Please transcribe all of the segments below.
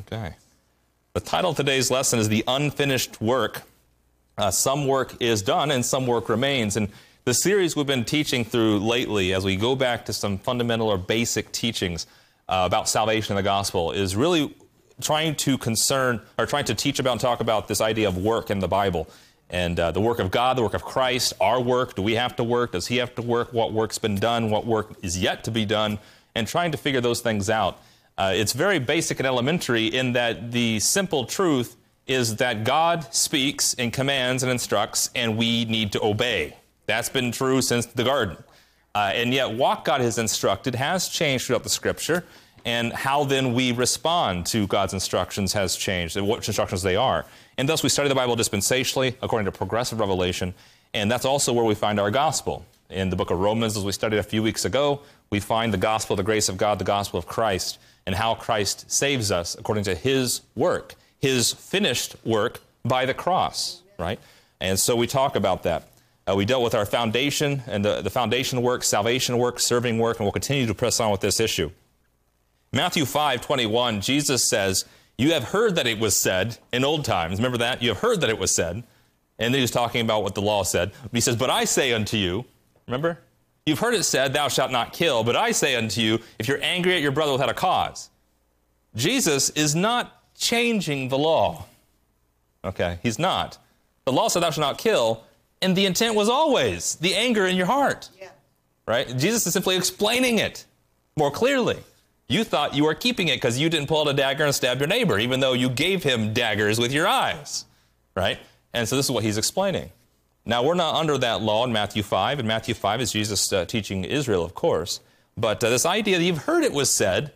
Okay. The title of today's lesson is The Unfinished Work. Some work is done and some work remains. And the series we've been teaching through lately, as we go back to some fundamental or basic teachings about salvation in the gospel, is really trying to teach about and talk about this idea of work in the Bible. And the work of God, the work of Christ, our work. Do we have to work? Does he have to work? What work's been done? What work is yet to be done? And trying to figure those things out. It's very basic and elementary in that the simple truth is that God speaks and commands and instructs, and we need to obey. That's been true since the garden. And yet what God has instructed has changed throughout the Scripture, and how then we respond to God's instructions has changed, and what instructions they are. And thus we study the Bible dispensationally, according to progressive revelation, and that's also where we find our gospel. In the book of Romans, as we studied a few weeks ago, we find the gospel, the grace of God, the gospel of Christ, and how Christ saves us according to his work, his finished work by the cross, right? And so we talk about that. We dealt with our foundation and the foundation work, salvation work, serving work, and we'll continue to press on with this issue. Matthew 5:21, Jesus says, "You have heard that it was said in old times." Remember that? You have heard that it was said. And then he was talking about what the law said. He says, "But I say unto you," remember? "You've heard it said, thou shalt not kill. But I say unto you, if you're angry at your brother without a cause." Jesus is not changing the law. Okay, he's not. The law said, thou shalt not kill, and the intent was always the anger in your heart. Yeah. Right? Jesus is simply explaining it more clearly. You thought you were keeping it because you didn't pull out a dagger and stab your neighbor, even though you gave him daggers with your eyes. Right? And so this is what he's explaining. Now, we're not under that law in Matthew 5, and Matthew 5 is Jesus teaching Israel, of course. But this idea that you've heard it was said,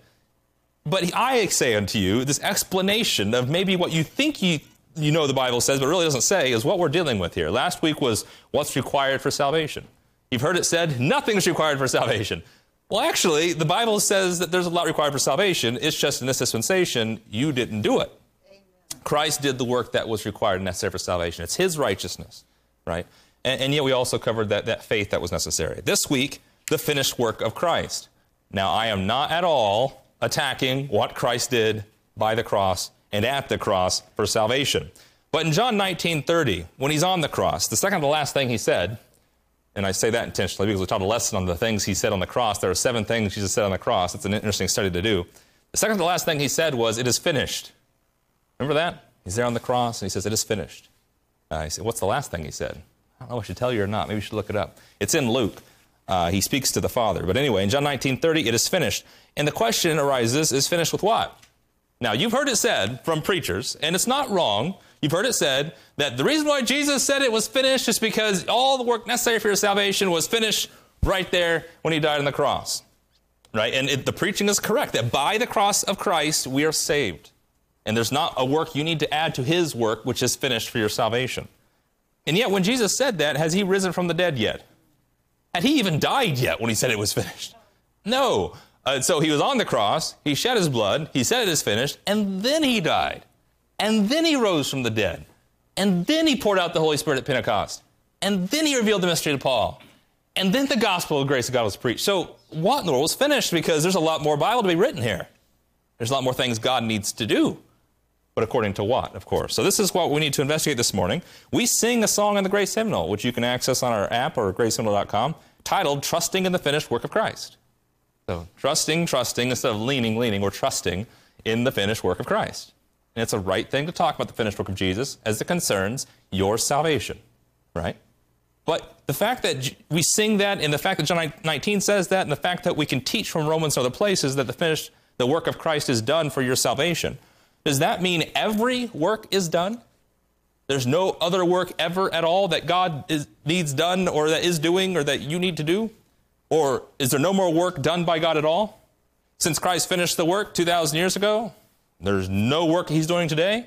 but I say unto you, this explanation of maybe what you think you know the Bible says, but really doesn't say, is what we're dealing with here. Last week was what's required for salvation. You've heard it said, nothing's required for salvation. Well, actually, the Bible says that there's a lot required for salvation. It's just in this dispensation, you didn't do it. Amen. Christ did the work that was required and necessary for salvation. It's his righteousness, right? And yet we also covered that faith that was necessary. This week, the finished work of Christ. Now, I am not at all attacking what Christ did by the cross and at the cross for salvation. But in John 19:30, when he's on the cross, the second to last thing he said, and I say that intentionally because we taught a lesson on the things he said on the cross. There are 7 things Jesus said on the cross. It's an interesting study to do. The second to last thing he said was, "It is finished." Remember that? He's there on the cross and he says, "It is finished." He said, "What's the last thing he said?" I don't know if I should tell you or not. Maybe you should look it up. It's in Luke. He speaks to the Father. But anyway, in John 19:30, it is finished. And the question arises, is finished with what? Now, you've heard it said from preachers, and it's not wrong. You've heard it said that the reason why Jesus said it was finished is because all the work necessary for your salvation was finished right there when he died on the cross. Right? And the preaching is correct, that by the cross of Christ, we are saved. And there's not a work you need to add to his work, which is finished for your salvation. And yet, when Jesus said that, has he risen from the dead yet? Had he even died yet when he said it was finished? No. So he was on the cross, he shed his blood, he said it is finished, and then he died. And then he rose from the dead. And then he poured out the Holy Spirit at Pentecost. And then he revealed the mystery to Paul. And then the gospel of grace of God was preached. So what in the world was finished? Because there's a lot more Bible to be written here. There's a lot more things God needs to do. But according to what, of course? So this is what we need to investigate this morning. We sing a song in the Grace Hymnal, which you can access on our app or gracehymnal.com, titled "Trusting in the Finished Work of Christ." So trusting, instead of leaning, we're trusting in the finished work of Christ. And it's a right thing to talk about the finished work of Jesus as it concerns your salvation, right? But the fact that we sing that, and the fact that John 19 says that, and the fact that we can teach from Romans and other places that the work of Christ is done for your salvation, does that mean every work is done? There's no other work ever at all that God needs done or that is doing or that you need to do? Or is there no more work done by God at all? Since Christ finished the work 2,000 years ago, there's no work he's doing today?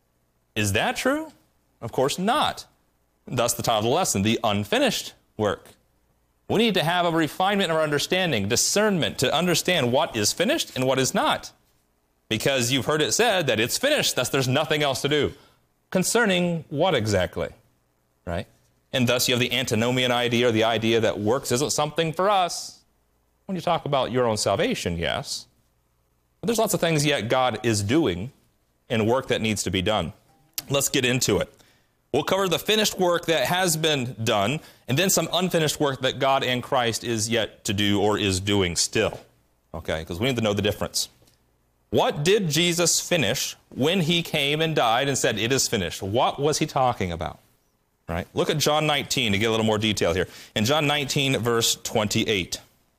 Is that true? Of course not. Thus the title of the lesson, The Unfinished Work. We need to have a refinement of our understanding, discernment to understand what is finished and what is not. Because you've heard it said that it's finished, thus there's nothing else to do. Concerning what exactly? Right? And thus you have the antinomian idea, or the idea that works isn't something for us. When you talk about your own salvation, yes. But there's lots of things yet God is doing and work that needs to be done. Let's get into it. We'll cover the finished work that has been done, and then some unfinished work that God and Christ is yet to do or is doing still. Okay, because we need to know the difference. What did Jesus finish when he came and died and said, "It is finished"? What was he talking about? Right? Look at John 19 to get a little more detail here. In John 19, verse 28.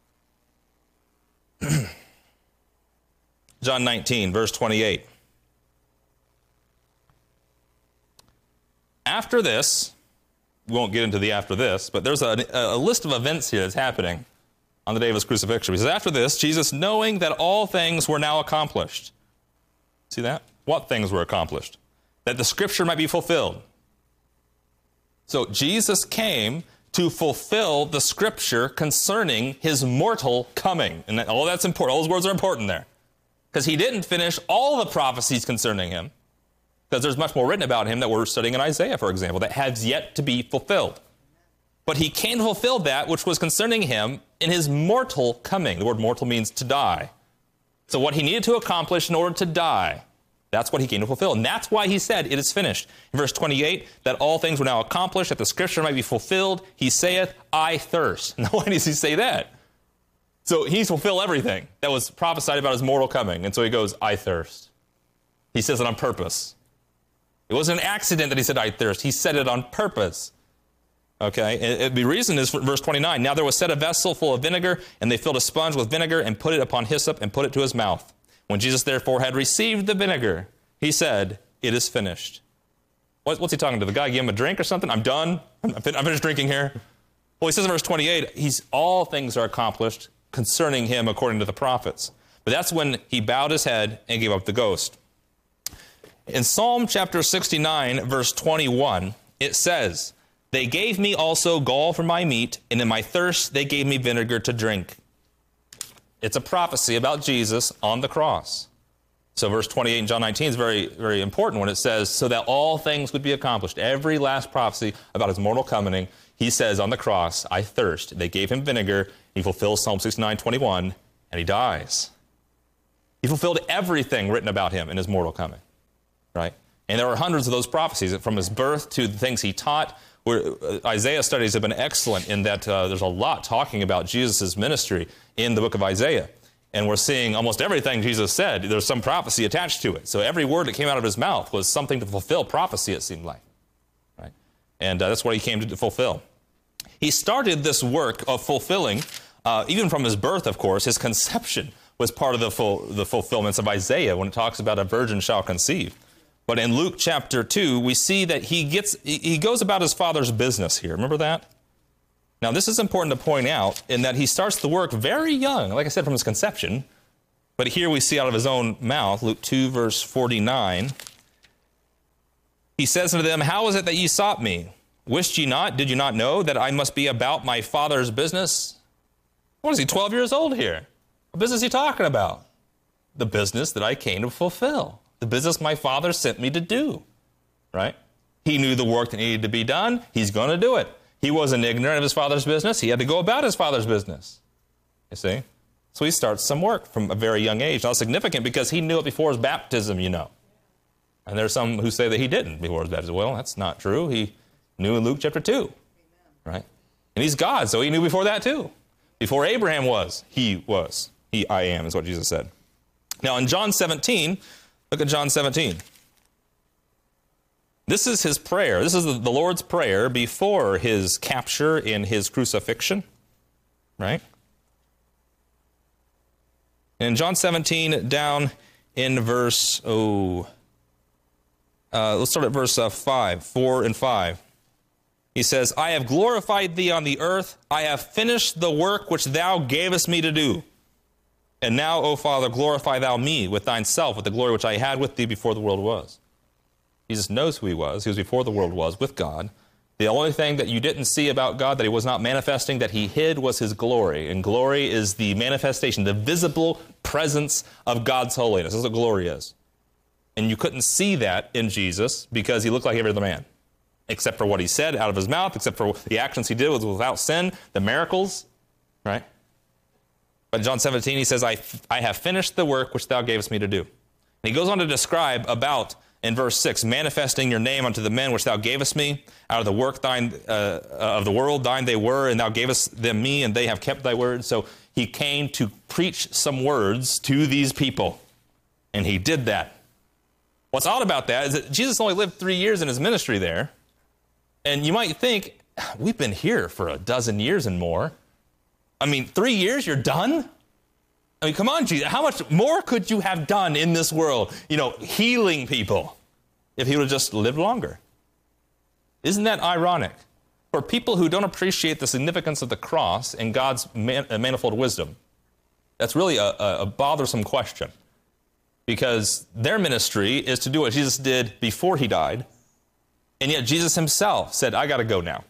John 19, verse 28. After this, we won't get into the after this, but there's a list of events here that's happening on the day of his crucifixion. He says, after this, Jesus, knowing that all things were now accomplished. See that? What things were accomplished? That the scripture might be fulfilled. So Jesus came to fulfill the scripture concerning his mortal coming. And that's important. All those words are important there. Because he didn't finish all the prophecies concerning him. Because there's much more written about him that we're studying in Isaiah, for example, that has yet to be fulfilled. But he came to fulfill that which was concerning him in his mortal coming. The word mortal means to die. So what he needed to accomplish in order to die, that's what he came to fulfill. And that's why he said, "It is finished." In verse 28, that all things were now accomplished, that the scripture might be fulfilled. He saith, "I thirst." Now, why does he say that? So he's fulfilled everything that was prophesied about his mortal coming. And so he goes, "I thirst." He says it on purpose. It wasn't an accident that he said, "I thirst." He said it on purpose. Okay, the reason is verse 29. Now there was set a vessel full of vinegar, and they filled a sponge with vinegar and put it upon hyssop and put it to his mouth. When Jesus therefore had received the vinegar, he said, "It is finished." What's he talking to? The guy give him a drink or something? I'm done. I'm finished drinking here. Well, he says in verse 28, all things are accomplished concerning him according to the prophets. But that's when he bowed his head and gave up the ghost. In Psalm chapter 69, verse 21, it says, "They gave me also gall for my meat, and in my thirst they gave me vinegar to drink." It's a prophecy about Jesus on the cross. So verse 28 in John 19 is very, very important when it says, so that all things would be accomplished. Every last prophecy about his mortal coming, he says on the cross, "I thirst." They gave him vinegar. He fulfills Psalm 69, 21, and he dies. He fulfilled everything written about him in his mortal coming. Right? And there are hundreds of those prophecies from his birth to the things he taught. Isaiah studies have been excellent in that there's a lot talking about Jesus' ministry in the book of Isaiah. And we're seeing almost everything Jesus said, there's some prophecy attached to it. So every word that came out of his mouth was something to fulfill prophecy, it seemed like. Right? And that's what he came to fulfill. He started this work of fulfilling, even from his birth, of course. His conception was part of the fulfillments of Isaiah when it talks about a virgin shall conceive. But in Luke chapter 2, we see that he goes about his father's business here. Remember that? Now, this is important to point out in that he starts the work very young, like I said, from his conception. But here we see out of his own mouth, Luke 2, verse 49, he says unto them, "How is it that ye sought me? Wished ye not, did you not know that I must be about my father's business?" What is he, 12 years old here? What business is he talking about? The business that I came to fulfill. The business my father sent me to do, right? He knew the work that needed to be done. He's going to do it. He wasn't ignorant of his father's business. He had to go about his father's business, you see? So he starts some work from a very young age. Now, significant because he knew it before his baptism, you know. And there's some who say that he didn't before his baptism. Well, that's not true. He knew in Luke chapter 2, right? And he's God, so he knew before that too. Before Abraham was, he was. I am is what Jesus said. Now, in John 17... look at John 17. This is his prayer. This is the Lord's prayer before his capture in his crucifixion, right? In John 17, down in verse, let's start at verse 4 and 5. He says, "I have glorified thee on the earth. I have finished the work which thou gavest me to do. And now, O Father, glorify thou me with thyself, with the glory which I had with thee before the world was." Jesus knows who he was. He was before the world was, with God. The only thing that you didn't see about God that he was not manifesting, that he hid, was his glory. And glory is the manifestation, the visible presence of God's holiness. That's what glory is. And you couldn't see that in Jesus because he looked like every other man, except for what he said out of his mouth, except for the actions he did was without sin, the miracles, right? But in John 17, he says, I have finished the work which thou gavest me to do. And he goes on to describe about, in verse 6, manifesting your name unto the men which thou gavest me, out of the work thine of the world, thine they were, and thou gavest them me, and they have kept thy word. So he came to preach some words to these people, and he did that. What's odd about that is that Jesus only lived 3 years in his ministry there, and you might think, we've been here for a dozen years and more. I mean, 3 years, you're done? I mean, come on, Jesus, how much more could you have done in this world, healing people, if he would have just lived longer? Isn't that ironic? For people who don't appreciate the significance of the cross and God's manifold wisdom, that's really a bothersome question, because their ministry is to do what Jesus did before he died, and yet Jesus himself said, I got to go now.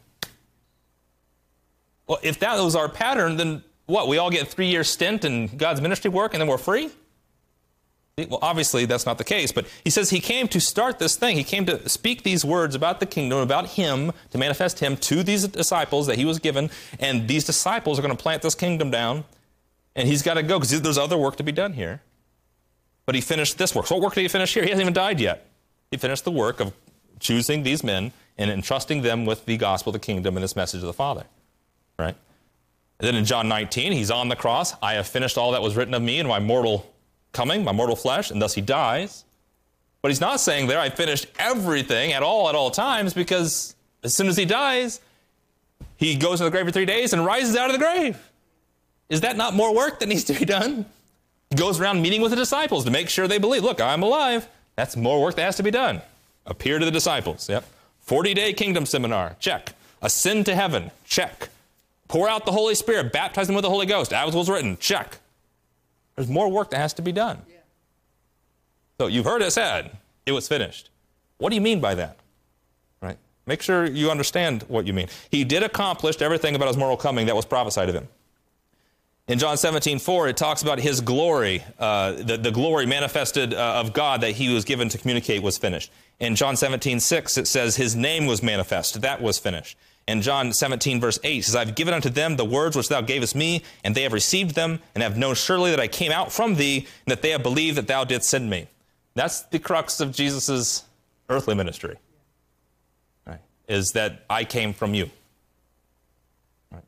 Well, if that was our pattern, then what? We all get a 3-year stint in God's ministry work and then we're free? Well, obviously that's not the case, but he says he came to start this thing. He came to speak these words about the kingdom, about him, to manifest him to these disciples that he was given, and these disciples are going to plant this kingdom down, and he's got to go because there's other work to be done here. But he finished this work. So what work did he finish here? He hasn't even died yet. He finished the work of choosing these men and entrusting them with the gospel of the kingdom and this message of the Father. Right? And then in John 19, he's on the cross. I have finished all that was written of me in my mortal coming, my mortal flesh, and thus he dies. But he's not saying there, I finished everything at all times, because as soon as he dies, he goes to the grave for 3 days and rises out of the grave. Is that not more work that needs to be done? He goes around meeting with the disciples to make sure they believe, look, I'm alive. That's more work that has to be done. Appear to the disciples. Yep. 40-day kingdom seminar. Check. Ascend to heaven. Check. Pour out the Holy Spirit. Baptize them with the Holy Ghost. As was written. Check. There's more work that has to be done. Yeah. So you've heard it said, it was finished. What do you mean by that? Right? Make sure you understand what you mean. He did accomplish everything about his mortal coming that was prophesied of him. In John 17:4, it talks about his glory, the glory manifested of God that he was given to communicate was finished. In John 17:6, it says his name was manifest. That was finished. In John 17, verse 8, it says, I've given unto them the words which thou gavest me, and they have received them, and have known surely that I came out from thee, and that they have believed that thou didst send me. That's the crux of Jesus' earthly ministry, right? Is that I came from you. Right?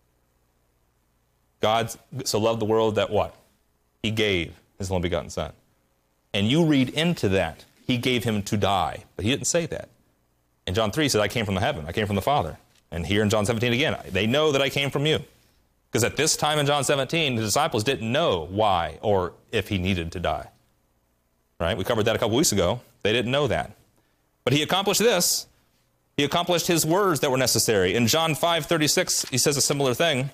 God so loved the world that what? He gave his only begotten Son. And you read into that, he gave him to die. But he didn't say that. In John 3, he said, I came from the heaven. I came from the Father. And here in John 17 again, they know that I came from you. Because at this time in John 17, the disciples didn't know why or if he needed to die. Right? We covered that a couple weeks ago. They didn't know that. But he accomplished this. He accomplished his words that were necessary. In John 5:36, he says a similar thing.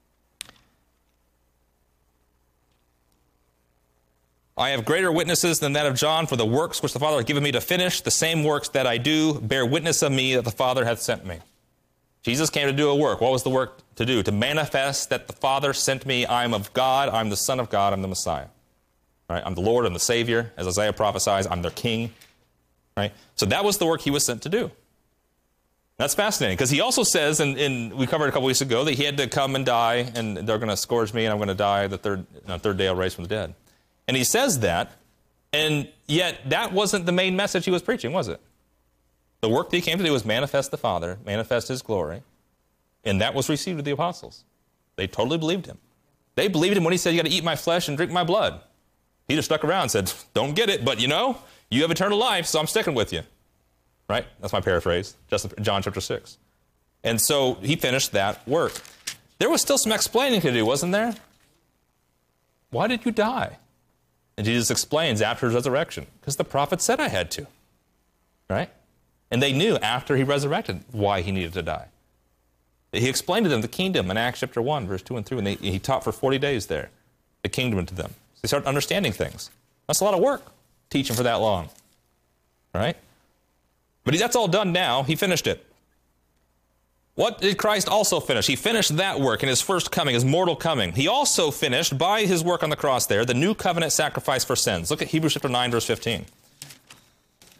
I have greater witnesses than that of John, for the works which the Father hath given me to finish, the same works that I do, bear witness of me that the Father hath sent me. Jesus came to do a work. What was the work to do? To manifest that the Father sent me. I am of God. I'm the Son of God. I'm the Messiah. Right? I'm the Lord. I'm the Savior. As Isaiah prophesies, I'm their King. Right? So that was the work he was sent to do. That's fascinating, because he also says, and we covered a couple weeks ago, that he had to come and die, and they're going to scourge me, and I'm going to die. The third day I'll rise from the dead. And he says that, and yet that wasn't the main message he was preaching, was it? The work that he came to do was manifest the Father, manifest his glory, and that was received of the apostles. They totally believed him. They believed him when he said, you got to eat my flesh and drink my blood. Peter stuck around and said, don't get it, but you have eternal life, so I'm sticking with you. Right? That's my paraphrase, just John chapter 6. And so he finished that work. There was still some explaining to do, wasn't there? Why did you die? And Jesus explains after his resurrection, because the prophet said I had to. Right? And they knew after he resurrected why he needed to die. He explained to them the kingdom in Acts chapter 1, verse 2 and 3, and he taught for 40 days there, the kingdom to them. So they started understanding things. That's a lot of work, teaching for that long. All right? But that's all done now. He finished it. What did Christ also finish? He finished that work in his first coming, his mortal coming. He also finished, by his work on the cross there, the new covenant sacrifice for sins. Look at Hebrews chapter 9, verse 15.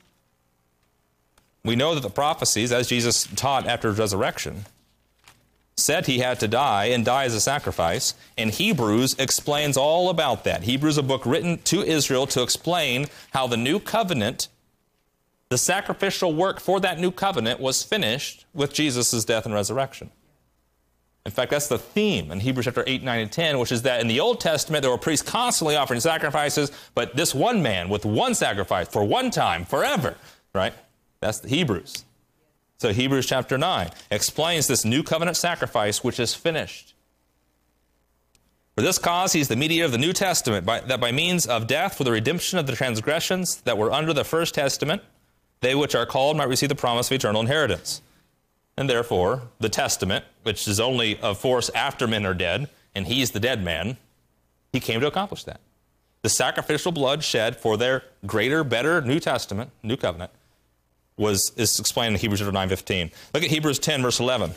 We know that the prophecies, as Jesus taught after his resurrection, said he had to die and die as a sacrifice, and Hebrews explains all about that. Hebrews, a book written to Israel to explain how the new covenant, the sacrificial work for that new covenant, was finished with Jesus' death and resurrection. In fact, that's the theme in Hebrews chapter 8, 9, and 10, which is that in the Old Testament, there were priests constantly offering sacrifices, but this one man with one sacrifice for one time, forever, right? That's the Hebrews. So Hebrews chapter 9 explains this new covenant sacrifice which is finished. For this cause he's the mediator of the New Testament, that by means of death for the redemption of the transgressions that were under the first testament, they which are called might receive the promise of eternal inheritance. And therefore, the testament, which is only of force after men are dead, and he's the dead man, he came to accomplish that. The sacrificial blood shed for their greater, better New Testament, New Covenant, is explained in Hebrews 9:15. Look at Hebrews 10, verse 11.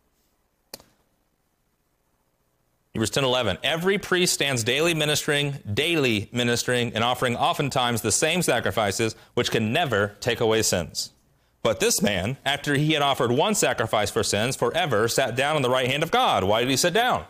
Hebrews 10:11. Every priest stands daily ministering, and offering oftentimes the same sacrifices, which can never take away sins. But this man, after he had offered one sacrifice for sins forever, sat down on the right hand of God. Why did he sit down?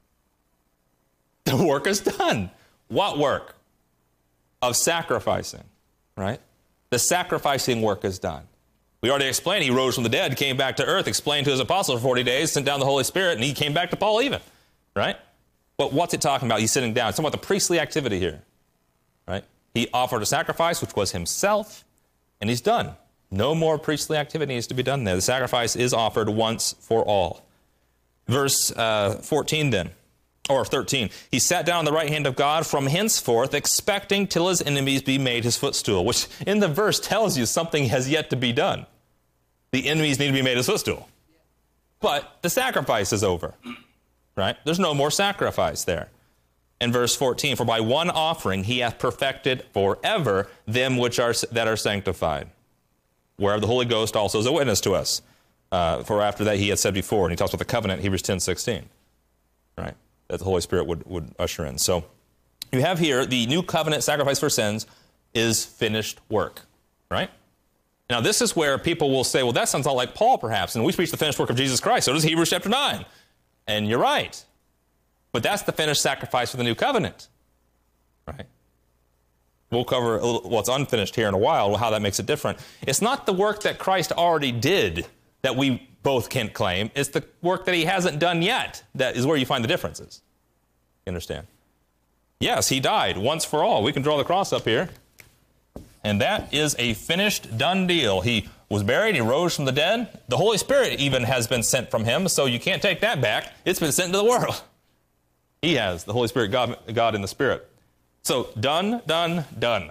The work is done. What work? Of sacrificing, right? The sacrificing work is done. We already explained he rose from the dead, came back to earth, explained to his apostles for 40 days, sent down the Holy Spirit, and he came back to Paul even, right? But what's it talking about? He's sitting down. It's talking about the priestly activity here, right? He offered a sacrifice, which was himself, and he's done. No more priestly activity needs to be done there. The sacrifice is offered once for all. Verse 14 then. Or 13, he sat down on the right hand of God from henceforth, expecting till his enemies be made his footstool, which in the verse tells you something has yet to be done. The enemies need to be made his footstool. But the sacrifice is over, right? There's no more sacrifice there. In verse 14, for by one offering he hath perfected forever them that are sanctified, whereof the Holy Ghost also is a witness to us. For after that he had said before, and he talks about the covenant, Hebrews 10:16, right? That the Holy Spirit would usher in. So you have here the new covenant sacrifice for sins is finished work, right? Now this is where people will say, well, that sounds a lot like Paul perhaps, and we preach the finished work of Jesus Christ. So does Hebrews chapter 9. And you're right. But that's the finished sacrifice for the new covenant, right? We'll cover a little what's unfinished here in a while, how that makes it different. It's not the work that Christ already did that we both can claim. It's the work that he hasn't done yet that is where you find the differences. You understand? Yes, he died once for all. We can draw the cross up here. And that is a finished, done deal. He was buried, he rose from the dead. The Holy Spirit even has been sent from him, so you can't take that back. It's been sent into the world. He has, the Holy Spirit, God in the Spirit. So, done, done, done.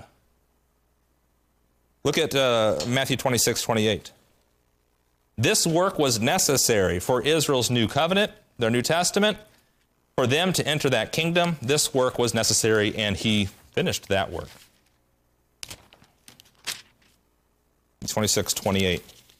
Look at Matthew 26:28. This work was necessary for Israel's new covenant, their New Testament. For them to enter that kingdom, this work was necessary, and he finished that work. 26:28.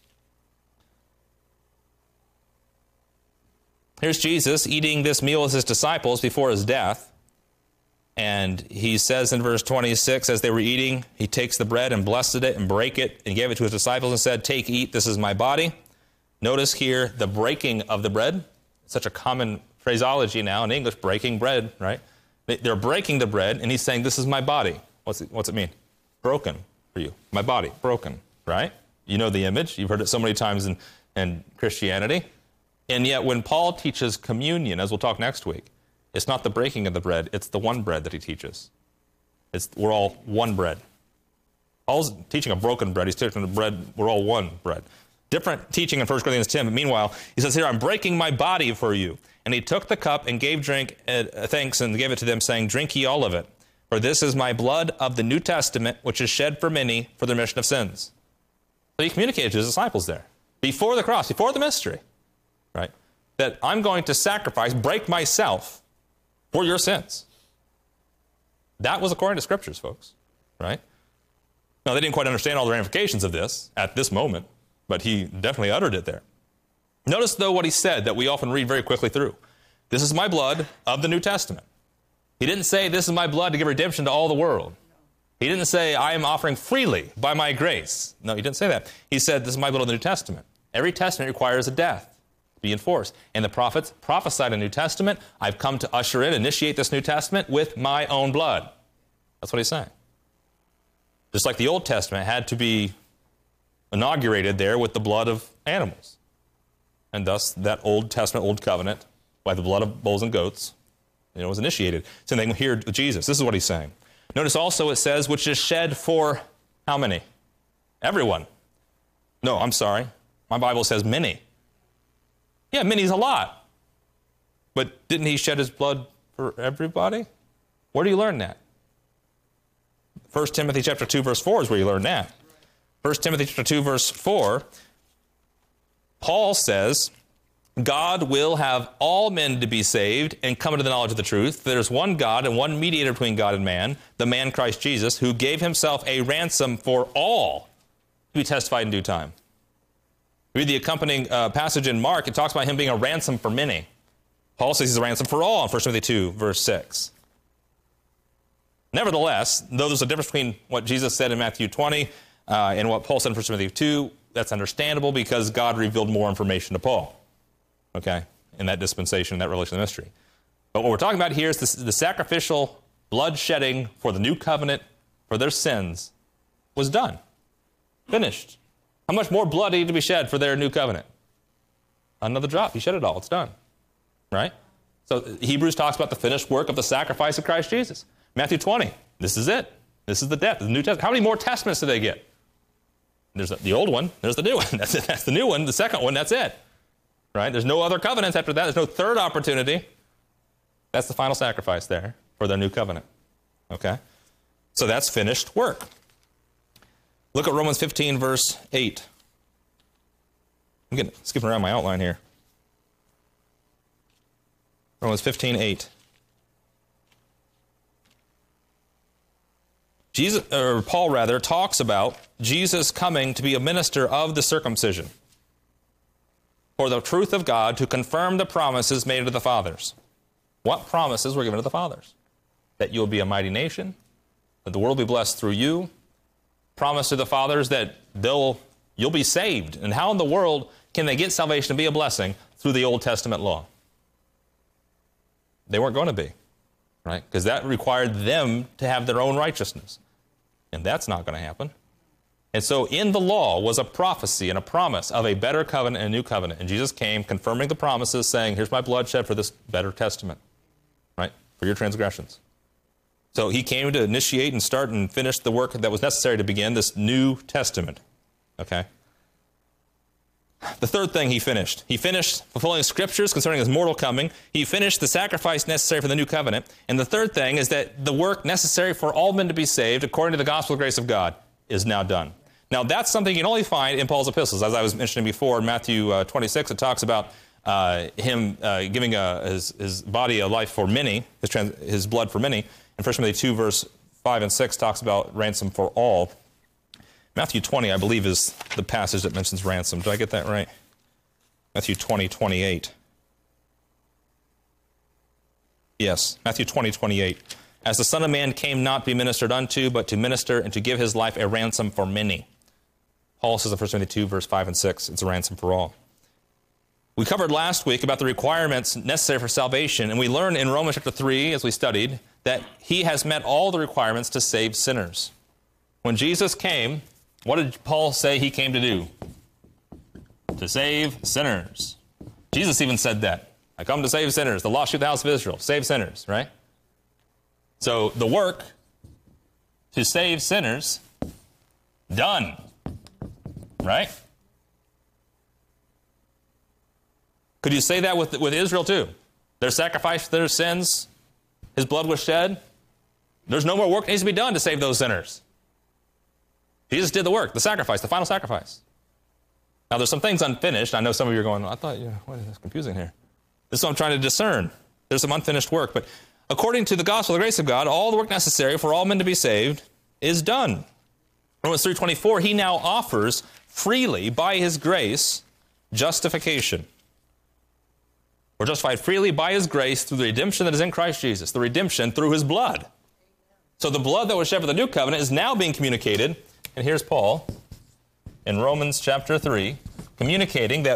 Here's Jesus eating this meal with his disciples before his death. And he says in verse 26, as they were eating, he takes the bread and blessed it and brake it and gave it to his disciples and said, take, eat, this is my body. Notice here the breaking of the bread. It's such a common phraseology now in English, breaking bread, right? They're breaking the bread, and he's saying, this is my body. What's it mean? Broken for you. My body, broken, right? You know the image. You've heard it so many times in Christianity. And yet when Paul teaches communion, as we'll talk next week, it's not the breaking of the bread, it's the one bread that he teaches. We're all one bread. Paul's teaching a broken bread, he's teaching the bread, we're all one bread. Different teaching in 1 Corinthians 10, but meanwhile, he says here, I'm breaking my body for you. And he took the cup and gave thanks and gave it to them, saying, drink ye all of it. For this is my blood of the New Testament, which is shed for many for the remission of sins. So he communicated to his disciples there, before the cross, before the mystery, right? That I'm going to sacrifice, break myself for your sins. That was according to Scriptures, folks, right? Now, they didn't quite understand all the ramifications of this at this moment, but he definitely uttered it there. Notice, though, what he said that we often read very quickly through. This is my blood of the New Testament. He didn't say, this is my blood to give redemption to all the world. He didn't say, I am offering freely by my grace. No, he didn't say that. He said, this is my blood of the New Testament. Every testament requires a death to be enforced. And the prophets prophesied a New Testament. I've come to usher in, initiate this New Testament with my own blood. That's what he's saying. Just like the Old Testament had to be inaugurated there with the blood of animals. And thus, that Old Testament, Old Covenant, by the blood of bulls and goats, was initiated. Same thing here with Jesus. This is what he's saying. Notice also it says, which is shed for how many? Everyone. No, I'm sorry. My Bible says many. Yeah, many's a lot. But didn't he shed his blood for everybody? Where do you learn that? 1 Timothy chapter 2, verse 4 is where you learn that. 1 Timothy chapter 2, verse 4, Paul says, God will have all men to be saved and come into the knowledge of the truth. There's one God and one mediator between God and man, the man Christ Jesus, who gave himself a ransom for all to be testified in due time. Read the accompanying passage in Mark. It talks about him being a ransom for many. Paul says he's a ransom for all in 1 Timothy 2, verse 6. Nevertheless, though there's a difference between what Jesus said in Matthew 20 and what Paul said in 1 Timothy 2, that's understandable because God revealed more information to Paul, okay, in that dispensation, in that relation of mystery. But what we're talking about here is the sacrificial blood shedding for the new covenant for their sins was done, finished. How much more blood needed to be shed for their new covenant? Another drop. He shed it all. It's done, right? So Hebrews talks about the finished work of the sacrifice of Christ Jesus. Matthew 20, this is it. This is the death, the New Testament. How many more testaments do they get? There's the old one. There's the new one. That's it. That's the new one. The second one, that's it. Right? There's no other covenants after that. There's no third opportunity. That's the final sacrifice there for their new covenant. Okay? So that's finished work. Look at Romans 15, verse 8. I'm skipping around my outline here. Romans 15, 8. Paul talks about Jesus coming to be a minister of the circumcision for the truth of God to confirm the promises made to the fathers. What promises were given to the fathers? That you will be a mighty nation, that the world will be blessed through you. Promise to the fathers that you'll be saved. And how in the world can they get salvation and be a blessing? Through the Old Testament law. They weren't going to be, right? Because that required them to have their own righteousness. And that's not going to happen. And so in the law was a prophecy and a promise of a better covenant and a new covenant. And Jesus came confirming the promises, saying, here's my blood shed for this better testament, right? For your transgressions. So he came to initiate and start and finish the work that was necessary to begin this New Testament. Okay? The third thing he finished fulfilling scriptures concerning his mortal coming. He finished the sacrifice necessary for the new covenant. And the third thing is that the work necessary for all men to be saved, according to the gospel of grace of God, is now done. Now, that's something you can only find in Paul's epistles. As I was mentioning before, in Matthew 26, it talks about him giving his body a life for many, his blood for many. And 1 Timothy 2, verse 5 and 6 talks about ransom for all. Matthew 20, I believe, is the passage that mentions ransom. Did I get that right? Matthew 20, 28. Yes, Matthew 20, 28. As the Son of Man came not to be ministered unto, but to minister and to give his life a ransom for many. Paul says in 1 Timothy 2, verse 5 and 6, it's a ransom for all. We covered last week about the requirements necessary for salvation, and we learned in Romans chapter 3, as we studied, that he has met all the requirements to save sinners. When Jesus came, what did Paul say he came to do? To save sinners. Jesus even said that. I come to save sinners. The lost sheep of the house of Israel. Save sinners, right? So the work to save sinners, done. Right? Could you say that with Israel too? Their sacrifice for their sins, his blood was shed. There's no more work that needs to be done to save those sinners. Jesus did the work, the sacrifice, the final sacrifice. Now, there's some things unfinished. I know some of you are going, I thought, what is this confusing here? This is what I'm trying to discern. There's some unfinished work. But according to the gospel of the grace of God, all the work necessary for all men to be saved is done. Romans 3:24, he now offers freely, by his grace, justification. We're justified freely by his grace through the redemption that is in Christ Jesus, the redemption through his blood. So the blood that was shed for the new covenant is now being communicated. And here's Paul in Romans chapter 3, communicating that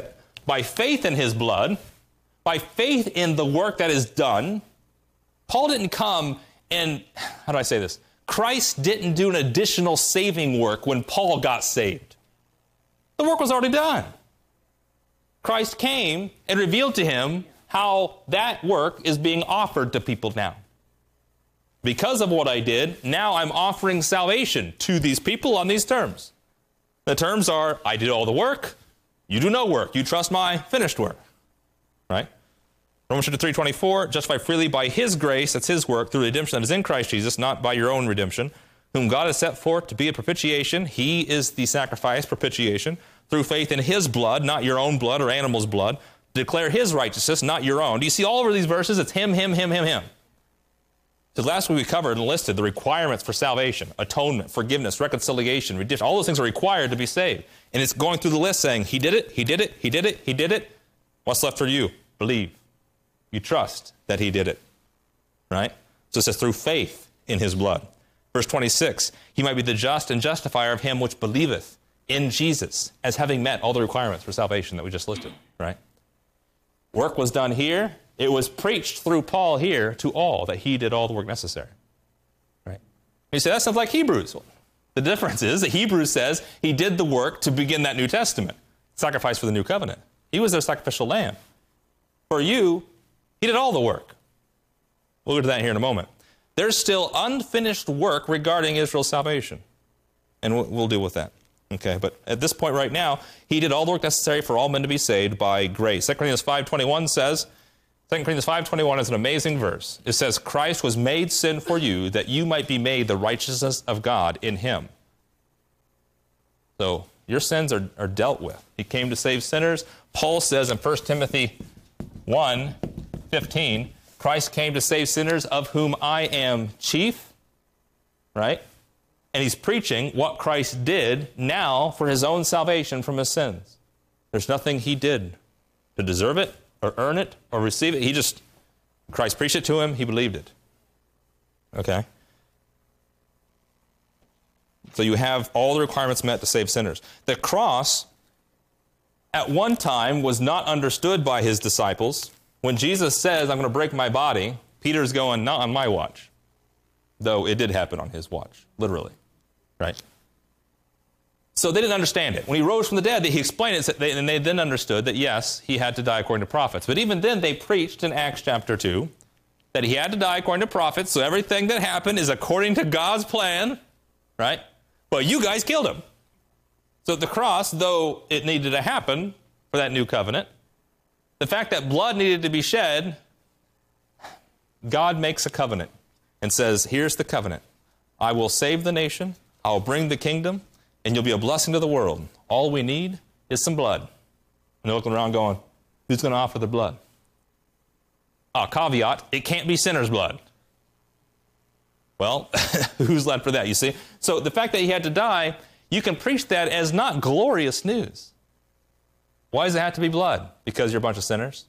by faith in his blood, by faith in the work that is done. Paul didn't come and, how do I say this? Christ didn't do an additional saving work when Paul got saved. The work was already done. Christ came and revealed to him how that work is being offered to people now. Because of what I did, now I'm offering salvation to these people on these terms. The terms are, I did all the work, you do no work, you trust my finished work. Right? Romans 3:24, justified freely by his grace, that's his work, through redemption that is in Christ Jesus, not by your own redemption, whom God has set forth to be a propitiation. He is the sacrifice, propitiation, through faith in his blood, not your own blood or animal's blood, to declare his righteousness, not your own. Do you see all over these verses? It's him, him, him, him, him. So last week we covered and listed the requirements for salvation, atonement, forgiveness, reconciliation, redemption. All those things are required to be saved. And it's going through the list saying, he did it, he did it, he did it, he did it. What's left for you? Believe. You trust that he did it. Right? So it says through faith in his blood. Verse 26, he might be the just and justifier of him which believeth in Jesus, as having met all the requirements for salvation that we just listed. Right? Work was done here. It was preached through Paul here to all that he did all the work necessary. Right? You say, that sounds like Hebrews. Well, the difference is that Hebrews says he did the work to begin that New Testament, sacrifice for the new covenant. He was their sacrificial lamb. For you, he did all the work. We'll get to that here in a moment. There's still unfinished work regarding Israel's salvation. And we'll deal with that. Okay, but at this point right now, he did all the work necessary for all men to be saved by grace. 2 Corinthians 5:21 says, 2 Corinthians 5:21 is an amazing verse. It says, Christ was made sin for you, that you might be made the righteousness of God in him. So your sins are dealt with. He came to save sinners. Paul says in 1 Timothy 1:15, Christ came to save sinners, of whom I am chief. Right? And he's preaching what Christ did now for his own salvation from his sins. There's nothing he did to deserve it, or earn it, or receive it. Christ preached it to him, he believed it. Okay? So you have all the requirements met to save sinners. The cross, at one time, was not understood by his disciples. When Jesus says, I'm going to break my body, Peter's going, not on my watch. Though it did happen on his watch, literally. Right? So they didn't understand it. When he rose from the dead, he explained it, and they then understood that, yes, he had to die according to prophets. But even then, they preached in Acts chapter 2 that he had to die according to prophets, so everything that happened is according to God's plan, right? But you guys killed him. So the cross, though it needed to happen for that new covenant, the fact that blood needed to be shed, God makes a covenant and says, here's the covenant. I will save the nation. I will bring the kingdom, and you'll be a blessing to the world. All we need is some blood. And they're looking around going, who's going to offer the blood? Caveat, it can't be sinner's blood. Well, who's led for that, you see? So the fact that he had to die, you can preach that as not glorious news. Why does it have to be blood? Because you're a bunch of sinners?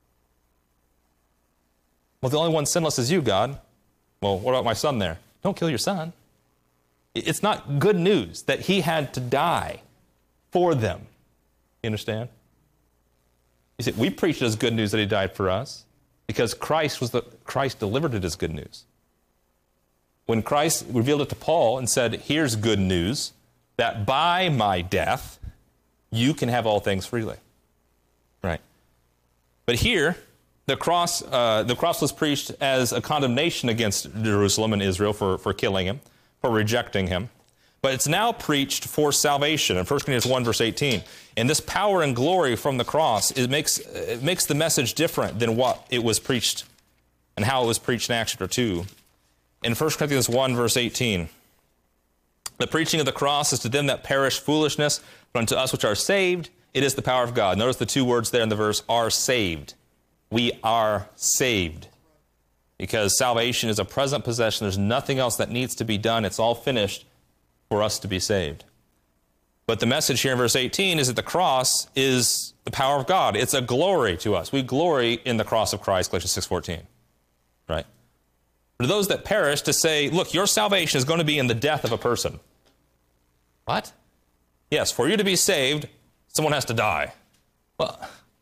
Well, the only one sinless is you, God. Well, what about my son there? Don't kill your son. It's not good news that he had to die for them. You understand? You see, we preach it as good news that he died for us because Christ delivered it as good news. When Christ revealed it to Paul and said, here's good news, that by my death, you can have all things freely. Right. But here, the cross was preached as a condemnation against Jerusalem and Israel for killing him, for rejecting him. But it's now preached for salvation in 1 Corinthians 1, verse 18. And this power and glory from the cross, it makes the message different than what it was preached and how it was preached in Acts chapter 2. In 1 Corinthians 1, verse 18, the preaching of the cross is to them that perish foolishness, but unto us which are saved, it is the power of God. Notice the two words there in the verse, are saved. We are saved. Because salvation is a present possession. There's nothing else that needs to be done. It's all finished for us to be saved. But the message here in verse 18 is that the cross is the power of God. It's a glory to us. We glory in the cross of Christ, Galatians 6:14. Right? For those that perish, to say, look, your salvation is going to be in the death of a person. What? Yes, for you to be saved, someone has to die. Well,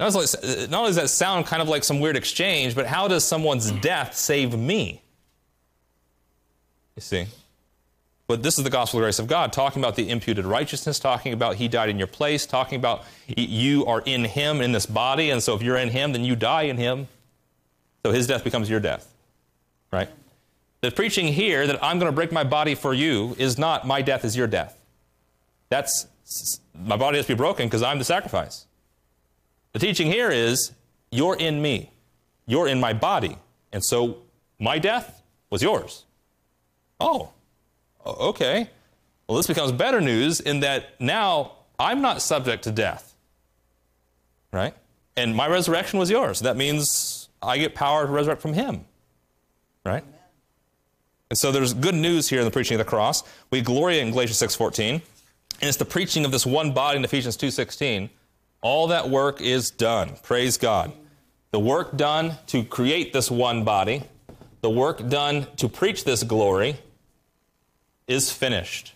Not only does that sound kind of like some weird exchange, but how does someone's death save me? You see? But this is the gospel of the grace of God, talking about the imputed righteousness, talking about he died in your place, talking about you are in him in this body, and so if you're in him, then you die in him. So his death becomes your death, right? The preaching here that I'm going to break my body for you is not my death is your death. That's, my body has to be broken because I'm the sacrifice. The teaching here is, you're in me. You're in my body. And so my death was yours. Oh, okay. Well, this becomes better news in that now I'm not subject to death, right? And my resurrection was yours. That means I get power to resurrect from him, right? And so there's good news here in the preaching of the cross. We glory in Galatians 6:14, and it's the preaching of this one body in Ephesians 2:16. All that work is done. Praise God. The work done to create this one body, the work done to preach this glory, is finished.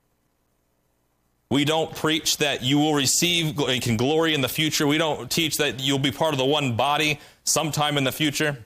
We don't preach that you will receive and can glory in the future. We don't teach that you'll be part of the one body sometime in the future.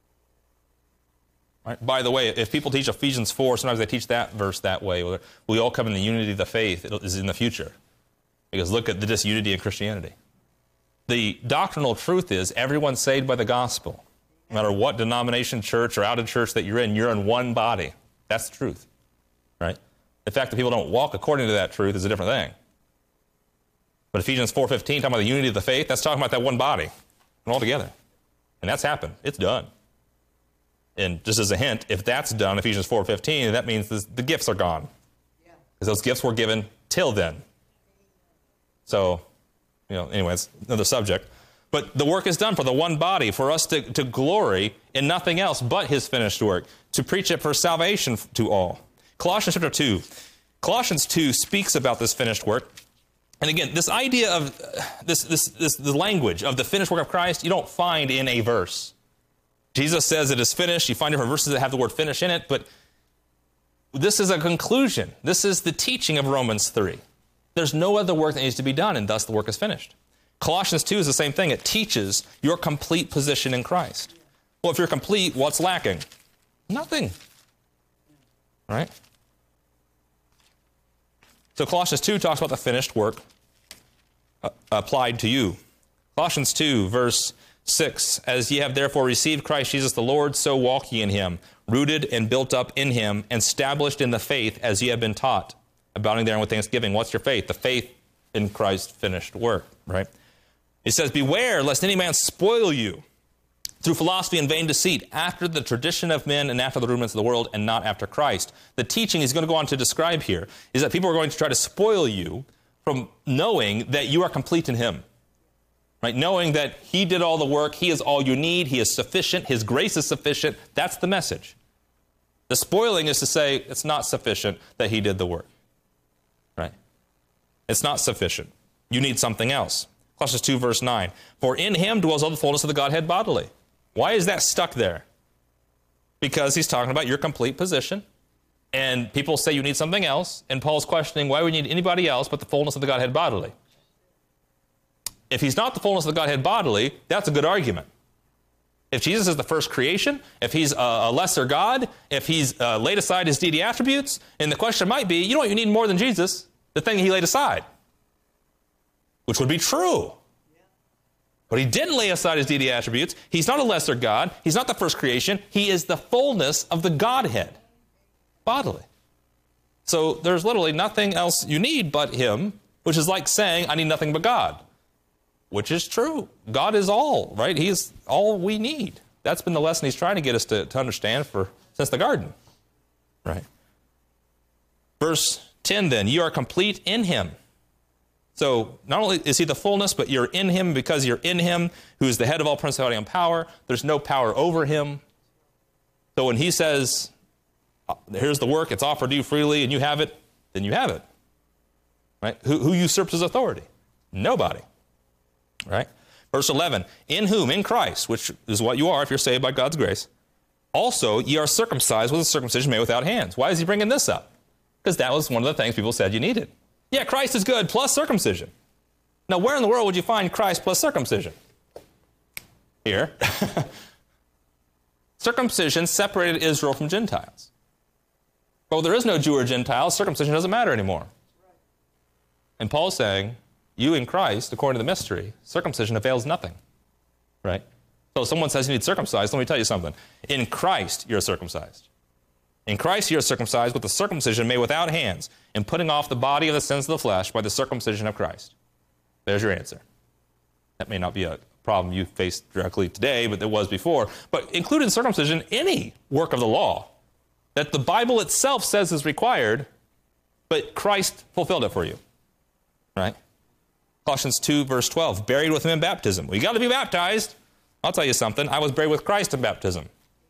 Right? By the way, if people teach Ephesians 4, sometimes they teach that verse that way. We all come in the unity of the faith. It is in the future. Because look at the disunity in Christianity. The doctrinal truth is everyone's saved by the gospel. No matter what denomination, church, or out of church that you're in one body. That's the truth. Right? The fact that people don't walk according to that truth is a different thing. But Ephesians 4:15, talking about the unity of the faith, that's talking about that one body and all together. And that's happened. It's done. And just as a hint, if that's done, Ephesians 4:15, that means the gifts are gone. Because those gifts were given till then. So, anyway, it's another subject. But the work is done for the one body, for us to glory in nothing else but his finished work, to preach it for salvation to all. Colossians chapter 2. Colossians 2 speaks about this finished work. And again, this idea of the language of the finished work of Christ, you don't find in a verse. Jesus says it is finished. You find different verses that have the word finish in it, but this is a conclusion. This is the teaching of Romans 3. There's no other work that needs to be done, and thus the work is finished. Colossians 2 is the same thing. It teaches your complete position in Christ. Well, if you're complete, what's lacking? Nothing. Right? So Colossians 2 talks about the finished work applied to you. Colossians 2, verse 6, as ye have therefore received Christ Jesus the Lord, so walk ye in him, rooted and built up in him, and established in the faith as ye have been taught, abounding therein with thanksgiving. What's your faith? The faith in Christ's finished work, right? It says, beware lest any man spoil you through philosophy and vain deceit, after the tradition of men and after the rudiments of the world, and not after Christ. The teaching he's going to go on to describe here is that people are going to try to spoil you from knowing that you are complete in him. Right? Knowing that he did all the work, he is all you need, he is sufficient, his grace is sufficient. That's the message. The spoiling is to say it's not sufficient that he did the work. Right? It's not sufficient. You need something else. Colossians 2, verse 9. For in him dwells all the fullness of the Godhead bodily. Why is that stuck there? Because he's talking about your complete position. And people say you need something else. And Paul's questioning why we need anybody else but the fullness of the Godhead bodily. If he's not the fullness of the Godhead bodily, that's a good argument. If Jesus is the first creation, if he's a lesser God, if he's laid aside his deity attributes, and the question might be, you know what, you need more than Jesus, the thing he laid aside. Which would be true. But he didn't lay aside his deity attributes. He's not a lesser God. He's not the first creation. He is the fullness of the Godhead bodily. So there's literally nothing else you need but him, which is like saying, I need nothing but God. Which is true. God is all, right? He is all we need. That's been the lesson he's trying to get us to understand since the garden, right? Verse 10 then, you are complete in him. So not only is he the fullness, but you're in him because you're in him, who is the head of all principality and power. There's no power over him. So when he says, here's the work, it's offered to you freely, and you have it, then you have it. Right? Who usurps his authority? Nobody. Right? Verse 11, in whom, in Christ, which is what you are if you're saved by God's grace, also ye are circumcised with a circumcision made without hands. Why is he bringing this up? Because that was one of the things people said you needed. Yeah, Christ is good, plus circumcision. Now, where in the world would you find Christ plus circumcision? Here. Circumcision separated Israel from Gentiles. Well, there is no Jew or Gentile. Circumcision doesn't matter anymore. And Paul's saying, you in Christ, according to the mystery, circumcision avails nothing. Right? So if someone says you need circumcised, let me tell you something. In Christ, you're circumcised. In Christ, you're circumcised with the circumcision made without hands, and putting off the body of the sins of the flesh by the circumcision of Christ. There's your answer. That may not be a problem you face directly today, but there was before. But include in circumcision any work of the law that the Bible itself says is required, but Christ fulfilled it for you. Right? Colossians 2, verse 12, buried with him in baptism. Well, you got to be baptized. I'll tell you something. I was buried with Christ in baptism.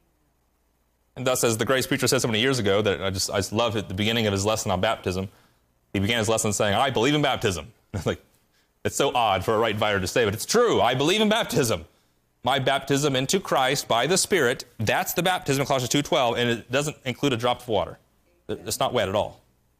And thus, as the Grace preacher said so many years ago, that I just love at the beginning of his lesson on baptism, he began his lesson saying, I believe in baptism. Like, it's so odd for a right divider to say, but it's true. I believe in baptism. My baptism into Christ by the Spirit, that's the baptism, Colossians 2:12, and it doesn't include a drop of water. It's not wet at all.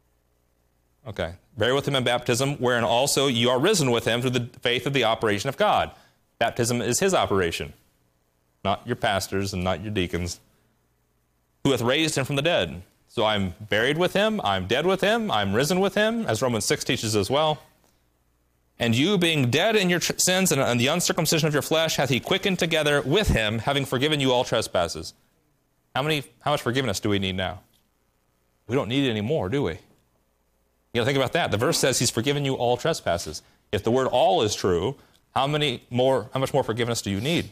Okay. Buried with him in baptism, wherein also you are risen with him through the faith of the operation of God. Baptism is his operation, not your pastors and not your deacons, who hath raised him from the dead. So I'm buried with him, I'm dead with him, I'm risen with him, as Romans 6 teaches as well. And you, being dead in your sins and the uncircumcision of your flesh, hath he quickened together with him, having forgiven you all trespasses. How much forgiveness do we need now? We don't need it anymore, do we? You got to think about that. The verse says he's forgiven you all trespasses. If the word all is true, how much more forgiveness do you need?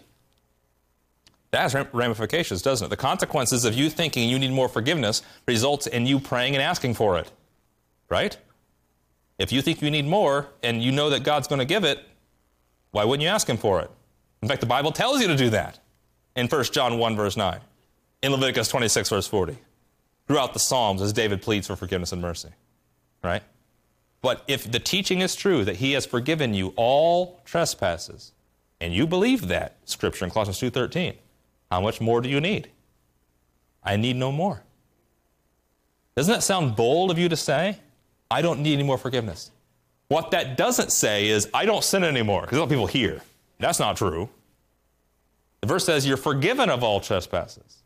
That has ramifications, doesn't it? The consequences of you thinking you need more forgiveness results in you praying and asking for it. Right? If you think you need more and you know that God's going to give it, why wouldn't you ask him for it? In fact, the Bible tells you to do that in 1 John 1, verse 9, in Leviticus 26, verse 40, throughout the Psalms as David pleads for forgiveness and mercy. Right? But if the teaching is true that he has forgiven you all trespasses, and you believe that scripture in Colossians 2:13, how much more do you need? I need no more. Doesn't that sound bold of you to say? I don't need any more forgiveness. What that doesn't say is, I don't sin anymore, because that's what people hear. That's not true. The verse says you're forgiven of all trespasses.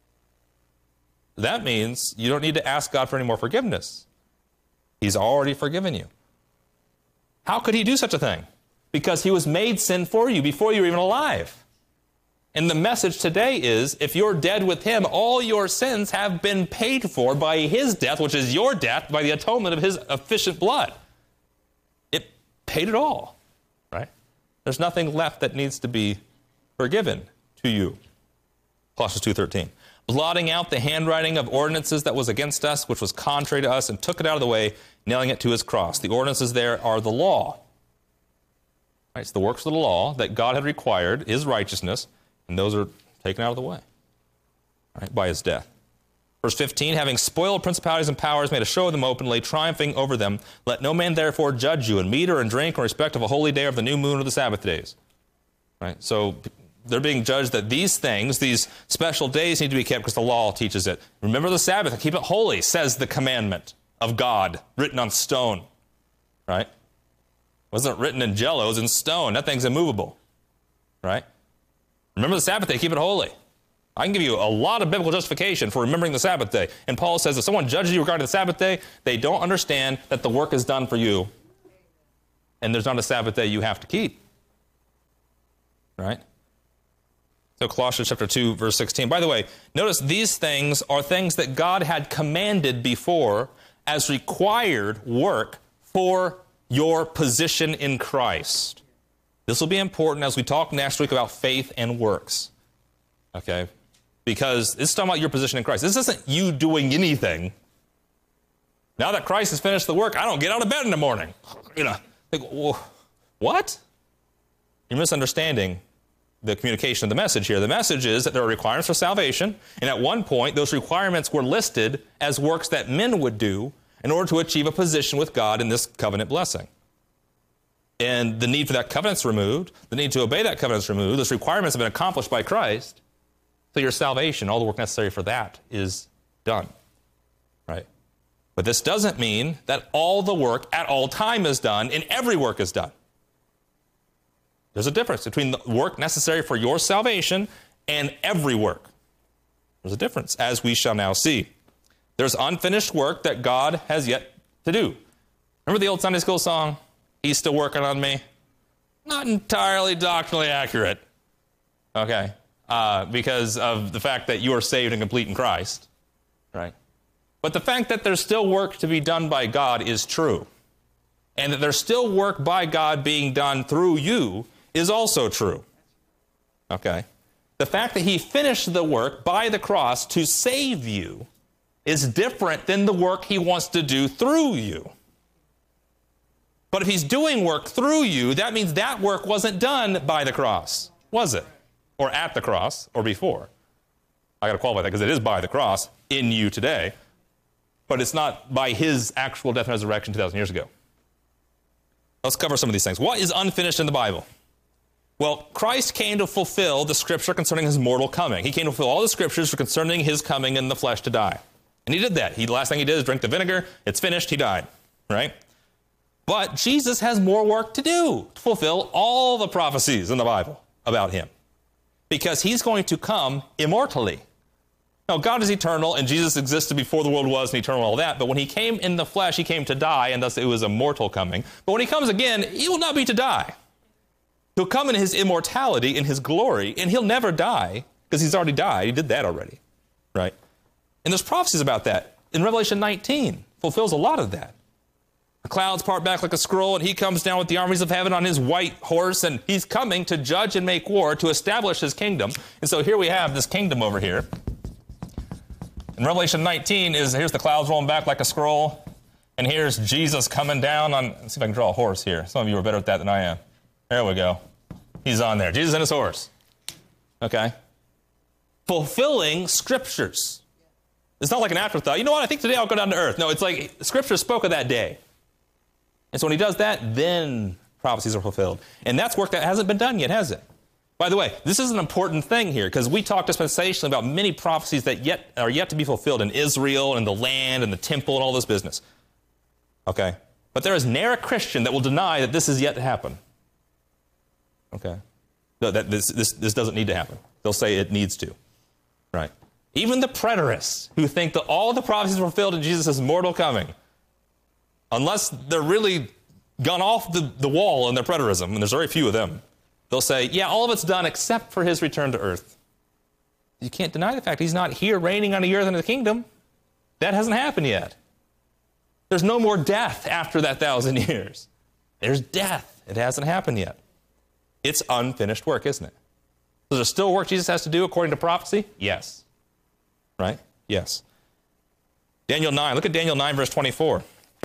That means you don't need to ask God for any more forgiveness. He's already forgiven you. How could he do such a thing? Because he was made sin for you before you were even alive. And the message today is, if you're dead with him, all your sins have been paid for by his death, which is your death, by the atonement of his efficient blood. It paid it all, right? There's nothing left that needs to be forgiven to you. Colossians 2:13. Blotting out the handwriting of ordinances that was against us, which was contrary to us, and took it out of the way, nailing it to his cross. The ordinances there are the law. Right? It's the works of the law that God had required, his righteousness, and those are taken out of the way, right, by his death. Verse 15, having spoiled principalities and powers, made a show of them openly, triumphing over them. Let no man therefore judge you in meat or in drink or in respect of a holy day or of the new moon or the Sabbath days. Right? So they're being judged that these things, these special days, need to be kept because the law teaches it. Remember the Sabbath and keep it holy, says the commandment of God, written on stone. Right? It wasn't written in jello, it was in stone. That thing's immovable. Right? Remember the Sabbath day, keep it holy. I can give you a lot of biblical justification for remembering the Sabbath day. And Paul says if someone judges you regarding the Sabbath day, they don't understand that the work is done for you. And there's not a Sabbath day you have to keep. Right? So Colossians chapter 2, verse 16. By the way, notice these things are things that God had commanded before as required work for your position in Christ. This will be important as we talk next week about faith and works. Okay? Because it's talking about your position in Christ. This isn't you doing anything. Now that Christ has finished the work, I don't get out of bed in the morning. Like, what? You're misunderstanding the communication of the message here. The message is that there are requirements for salvation, and at one point those requirements were listed as works that men would do in order to achieve a position with God in this covenant blessing. And the need for that covenant's removed, the need to obey that covenant's removed, those requirements have been accomplished by Christ, so your salvation, all the work necessary for that is done. Right? But this doesn't mean that all the work at all time is done and every work is done. There's a difference between the work necessary for your salvation and every work. There's a difference, as we shall now see. There's unfinished work that God has yet to do. Remember the old Sunday school song, He's Still Working on Me? Not entirely doctrinally accurate, okay, because of the fact that you are saved and complete in Christ, right? But the fact that there's still work to be done by God is true. And that there's still work by God being done through you is also true, okay? The fact that He finished the work by the cross to save you is different than the work He wants to do through you. But if He's doing work through you, that means that work wasn't done by the cross, was it? Or at the cross, or before. I got to qualify that because it is by the cross in you today, but it's not by His actual death and resurrection 2,000 years ago. Let's cover some of these things. What is unfinished in the Bible? Well, Christ came to fulfill the Scripture concerning His mortal coming. He came to fulfill all the Scriptures concerning His coming in the flesh to die. And He did that. The last thing He did is drink the vinegar. It's finished. He died, right? But Jesus has more work to do to fulfill all the prophecies in the Bible about Him, because He's going to come immortally. Now, God is eternal, and Jesus existed before the world was and eternal and all that, but when He came in the flesh, He came to die, and thus it was a mortal coming. But when He comes again, He will not be to die. He'll come in His immortality, in His glory, and He'll never die, because He's already died. He did that already, right? And there's prophecies about that. In Revelation 19, fulfills a lot of that. The clouds part back like a scroll, and He comes down with the armies of heaven on His white horse, and He's coming to judge and make war, to establish His kingdom. And so here we have this kingdom over here. In Revelation 19, here's the clouds rolling back like a scroll, and here's Jesus coming down on, let's see if I can draw a horse here. Some of you are better at that than I am. There we go. He's on there. Jesus and His horse. Okay? Fulfilling Scriptures. It's not like an afterthought. You know what? I think today I'll go down to earth. No, it's like Scripture spoke of that day. And so when He does that, then prophecies are fulfilled. And that's work that hasn't been done yet, has it? By the way, this is an important thing here, because we talk dispensationally about many prophecies that are yet to be fulfilled in Israel and the land and the temple and all this business. Okay? But there is ne'er a Christian that will deny that this is yet to happen. Okay? No, that this doesn't need to happen. They'll say it needs to. Right? Even the preterists who think that all the prophecies were fulfilled in Jesus' mortal coming, unless they're really gone off the wall in their preterism, and there's very few of them, they'll say, yeah, all of it's done except for His return to earth. You can't deny the fact He's not here reigning on the earth in the kingdom. That hasn't happened yet. There's no more death after that 1,000 years. There's death. It hasn't happened yet. It's unfinished work, isn't it? So there's still work Jesus has to do according to prophecy? Yes. Right? Yes. Daniel 9. Look at Daniel 9, verse 24.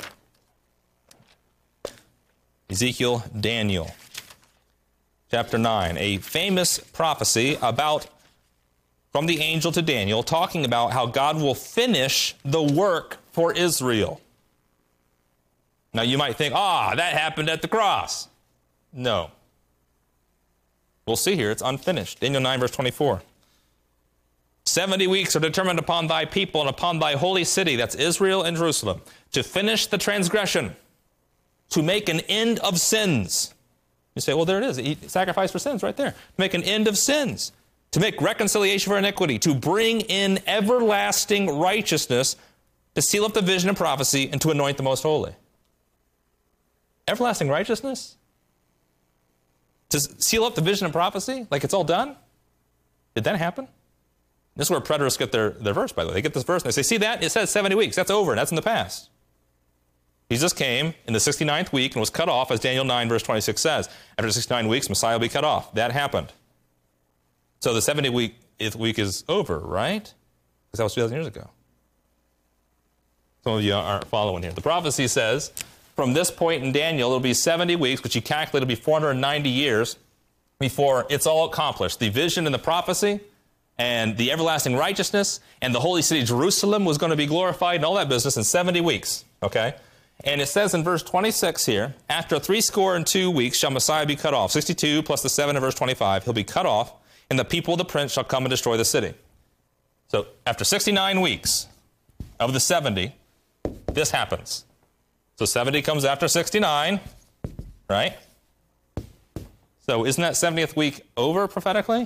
Ezekiel, Daniel. Chapter 9, a famous prophecy from the angel to Daniel, talking about how God will finish the work for Israel. Now you might think, that happened at the cross. No. We'll see here, it's unfinished. Daniel 9, verse 24. 70 weeks are determined upon thy people and upon thy holy city, that's Israel and Jerusalem, to finish the transgression, to make an end of sins. You say, well, there it is. He sacrificed for sins right there. To make an end of sins. To make reconciliation for iniquity. To bring in everlasting righteousness. To seal up the vision and prophecy. And to anoint the most holy. Everlasting righteousness? To seal up the vision and prophecy? Like it's all done? Did that happen? This is where preterists get their verse, by the way. They get this verse and they say, see that? It says 70 weeks. That's over. That's in the past. Jesus came in the 69th week and was cut off, as Daniel 9, verse 26 says. After 69 weeks, Messiah will be cut off. That happened. So the 70th week is over, right? Because that was 2,000 years ago. Some of you aren't following here. The prophecy says, from this point in Daniel, it'll be 70 weeks, which you calculate it'll be 490 years before it's all accomplished. The vision and the prophecy and the everlasting righteousness and the holy city Jerusalem was going to be glorified and all that business in 70 weeks, okay? And it says in verse 26 here, after 62 weeks shall Messiah be cut off. 62 plus the 7 in verse 25, he'll be cut off, and the people of the prince shall come and destroy the city. So after 69 weeks of the 70, this happens. So 70 comes after 69, right? So isn't that 70th week over prophetically?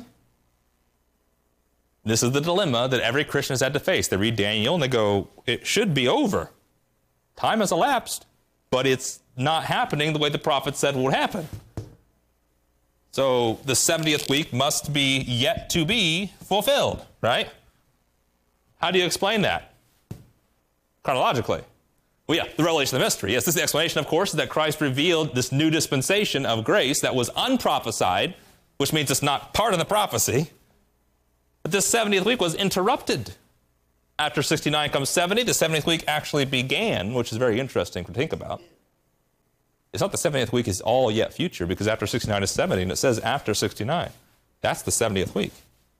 This is the dilemma that every Christian has had to face. They read Daniel and they go, it should be over. Time has elapsed, but it's not happening the way the prophet said would happen. So the 70th week must be yet to be fulfilled, right? How do you explain that? Chronologically. Well, yeah, the revelation of the mystery. Yes, this is the explanation, of course, is that Christ revealed this new dispensation of grace that was unprophesied, which means it's not part of the prophecy. But this 70th week was interrupted. After 69 comes 70, the 70th week actually began, which is very interesting to think about. It's not the 70th week is all yet future, because after 69 is 70, and it says after 69. That's the 70th week.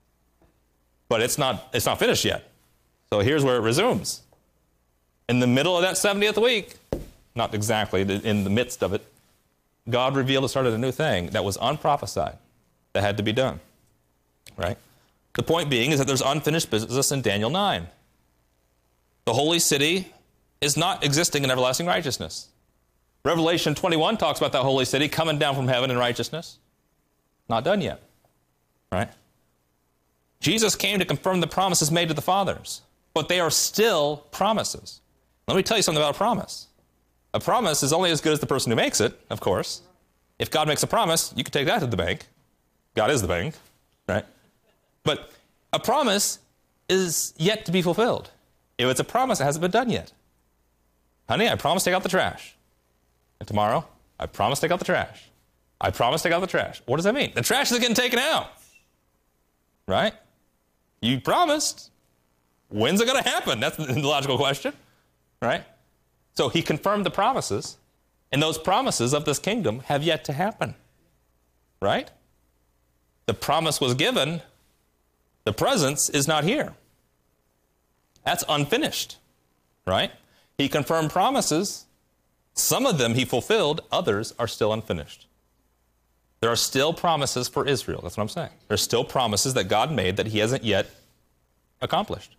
But it's not finished yet. So here's where it resumes. In the middle of that 70th week, not exactly in the midst of it, God revealed and started a new thing that was unprophesied, that had to be done. Right? The point being is that there's unfinished business in Daniel 9. The holy city is not existing in everlasting righteousness. Revelation 21 talks about that holy city coming down from heaven in righteousness. Not done yet. Right? Jesus came to confirm the promises made to the fathers, but they are still promises. Let me tell you something about a promise. A promise is only as good as the person who makes it, of course. If God makes a promise, you can take that to the bank. God is the bank, right? But a promise is yet to be fulfilled. If it's a promise, it hasn't been done yet. Honey, I promise to take out the trash. And tomorrow, I promise to take out the trash. I promise to take out the trash. What does that mean? The trash is getting taken out. Right? You promised. When's it going to happen? That's the logical question. Right? So he confirmed the promises, and those promises of this kingdom have yet to happen. Right? The promise was given. The presence is not here. That's unfinished. Right? He confirmed promises. Some of them he fulfilled. Others are still unfinished. There are still promises for Israel. That's what I'm saying. There's still promises that God made that he hasn't yet accomplished.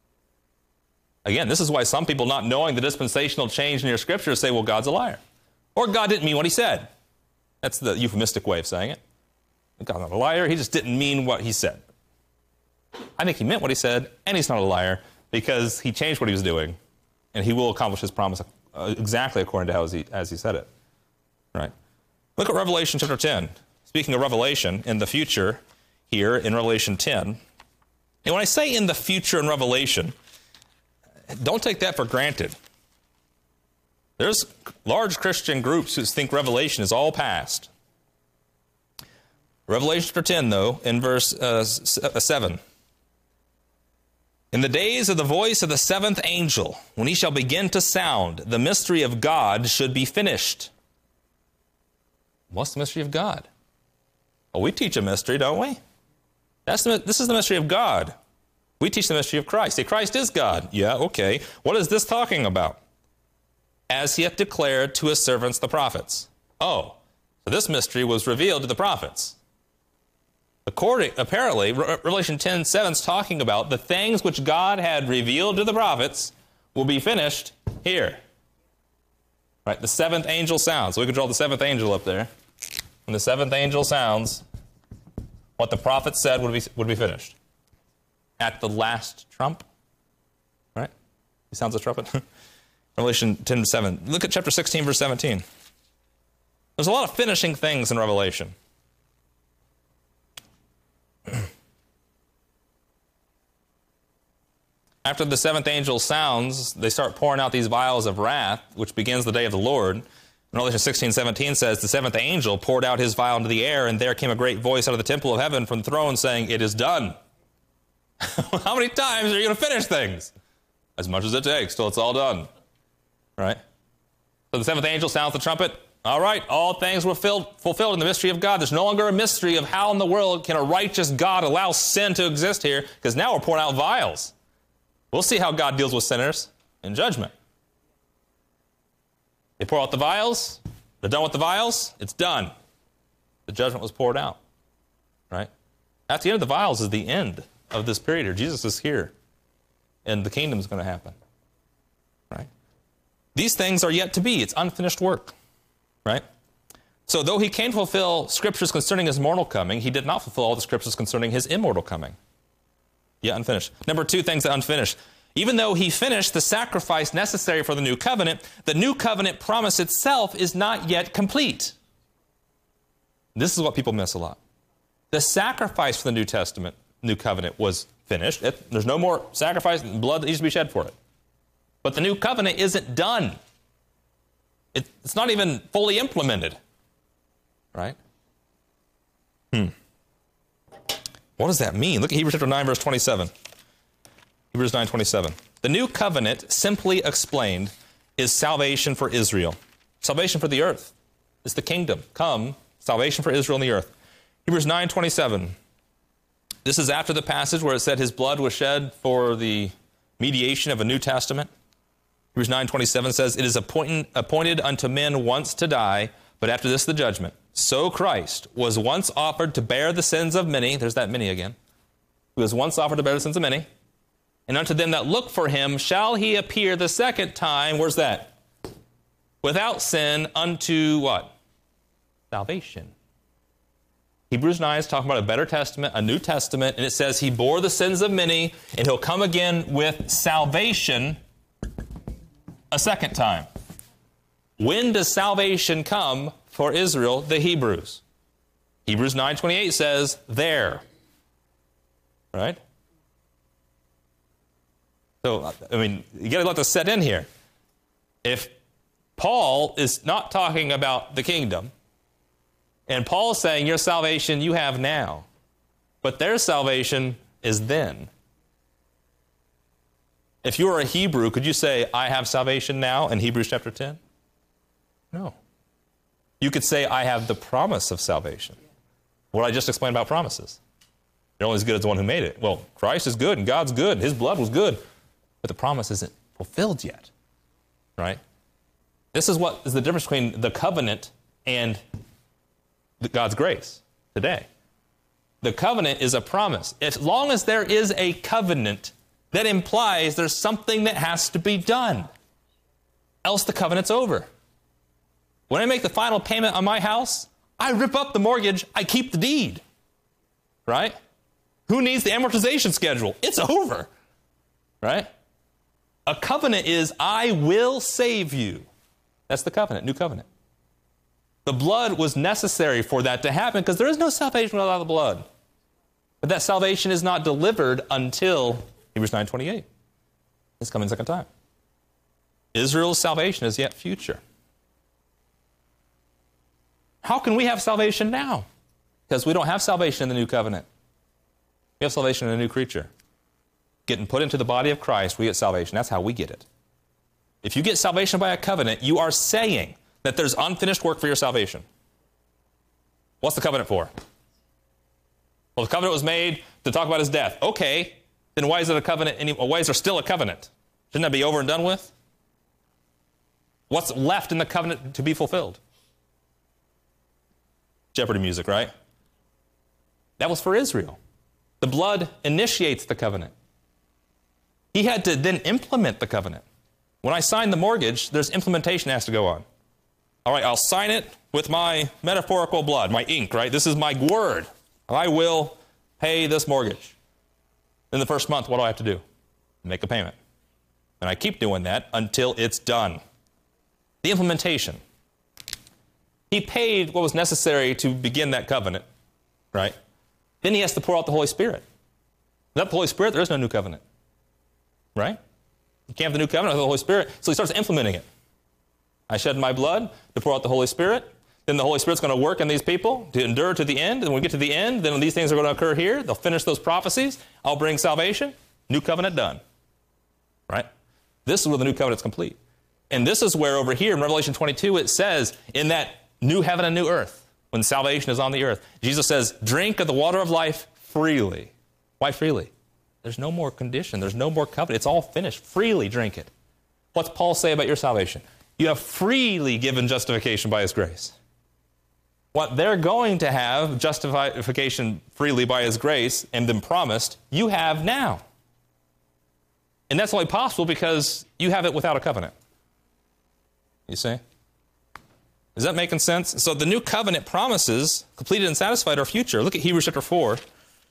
Again, this is why some people, not knowing the dispensational change in your scriptures, say, well, God's a liar. Or God didn't mean what he said. That's the euphemistic way of saying it. God's not a liar. He just didn't mean what he said. I think he meant what he said, and he's not a liar because he changed what he was doing, and he will accomplish his promise exactly according to how as he said it. Right? Look at Revelation chapter 10. Speaking of Revelation, in the future here in Revelation 10. And when I say in the future in Revelation, don't take that for granted. There's large Christian groups who think Revelation is all past. Revelation chapter 10, though, in verse 7. In the days of the voice of the seventh angel, when he shall begin to sound, the mystery of God should be finished. What's the mystery of God? Well, we teach a mystery, don't we? This is the mystery of God. We teach the mystery of Christ. Say, Christ is God. Yeah, okay. What is this talking about? As he hath declared to his servants the prophets. Oh, so this mystery was revealed to the prophets. Apparently, Revelation 10:7 is talking about the things which God had revealed to the prophets will be finished here. Right? The seventh angel sounds. So we could draw the seventh angel up there. When the seventh angel sounds, what the prophet said would be finished. At the last trump. Right? He sounds a trumpet. Revelation 10:7. Look at chapter 16, verse 17. There's a lot of finishing things in Revelation. After the seventh angel sounds, they start pouring out these vials of wrath, which begins the day of the Lord. Revelation 16:17 says, the seventh angel poured out his vial into the air, and there came a great voice out of the temple of heaven from the throne saying, it is done. How many times are you going to finish things? As much as it takes till it's all done. Right? So the seventh angel sounds the trumpet. All right, all things were fulfilled in the mystery of God. There's no longer a mystery of how in the world can a righteous God allow sin to exist here, because now we're pouring out vials. We'll see how God deals with sinners in judgment. They pour out the vials. They're done with the vials. It's done. The judgment was poured out. Right? At the end of the vials is the end of this period here. Jesus is here. And the kingdom is going to happen. Right? These things are yet to be. It's unfinished work. Right? So though he came to fulfill scriptures concerning his mortal coming, he did not fulfill all the scriptures concerning his immortal coming. Yeah, unfinished. Number two, things that unfinished. Even though he finished the sacrifice necessary for the new covenant promise itself is not yet complete. This is what people miss a lot. The sacrifice for the new covenant was finished. There's no more sacrifice and blood that needs to be shed for it. But the new covenant isn't done. It's not even fully implemented. Right? What does that mean? Look at Hebrews chapter 9, verse 27. Hebrews 9:27. The new covenant, simply explained, is salvation for Israel. Salvation for the earth. It's the kingdom. Come, salvation for Israel and the earth. Hebrews 9:27. This is after the passage where it said his blood was shed for the mediation of a New Testament. Hebrews 9:27 says, it is appointed unto men once to die, but after this the judgment. So Christ was once offered to bear the sins of many. There's that many again. He was once offered to bear the sins of many. And unto them that look for him shall he appear the second time. Where's that? Without sin unto what? Salvation. Hebrews 9 is talking about a better testament, a New Testament, and it says he bore the sins of many, and he'll come again with salvation a second time. When does salvation come for Israel, the Hebrews? Hebrews 9:28 says, there. Right? So, you got to let this set in here. If Paul is not talking about the kingdom, and Paul's saying your salvation you have now, but their salvation is then. If you were a Hebrew, could you say, I have salvation now in Hebrews chapter 10? No. You could say, I have the promise of salvation. What I just explained about promises. They're only as good as the one who made it. Well, Christ is good and God's good and his blood was good, but the promise isn't fulfilled yet. Right? This is what is the difference between the covenant and God's grace today. The covenant is a promise. As long as there is a covenant, that implies there's something that has to be done. Else the covenant's over. When I make the final payment on my house, I rip up the mortgage, I keep the deed. Right? Who needs the amortization schedule? It's over. Right? A covenant is, I will save you. That's the covenant, new covenant. The blood was necessary for that to happen because there is no salvation without the blood. But that salvation is not delivered until Hebrews 9:28. It's coming second time. Israel's salvation is yet future. How can we have salvation now? Because we don't have salvation in the new covenant. We have salvation in a new creature. Getting put into the body of Christ, we get salvation. That's how we get it. If you get salvation by a covenant, you are saying that there's unfinished work for your salvation. What's the covenant for? Well, the covenant was made to talk about his death. Okay, then why is it a covenant? Why is there still a covenant? Shouldn't that be over and done with? What's left in the covenant to be fulfilled? Jeopardy music, right? That was for Israel. The blood initiates the covenant. He had to then implement the covenant. When I sign the mortgage, there's implementation that has to go on. All right, I'll sign it with my metaphorical blood, my ink, right? This is my word. I will pay this mortgage. In the first month, what do I have to do? Make a payment. And I keep doing that until it's done. The implementation. He paid what was necessary to begin that covenant, right? Then he has to pour out the Holy Spirit. Without the Holy Spirit, there is no new covenant, right? You can't have the new covenant without the Holy Spirit, so he starts implementing it. I shed my blood to pour out the Holy Spirit. Then the Holy Spirit's going to work in these people to endure to the end. And when we get to the end, then these things are going to occur here. They'll finish those prophecies. I'll bring salvation. New covenant done. Right? This is where the new covenant's complete. And this is where over here in Revelation 22 it says, in that new heaven and new earth, when salvation is on the earth, Jesus says, drink of the water of life freely. Why freely? There's no more condition. There's no more covenant. It's all finished. Freely drink it. What's Paul say about your salvation? You have freely given justification by his grace. What they're going to have, justification freely by his grace, and been promised, you have now. And that's only possible because you have it without a covenant. You see? Is that making sense? So the new covenant promises, completed and satisfied, are future. Look at Hebrews chapter 4.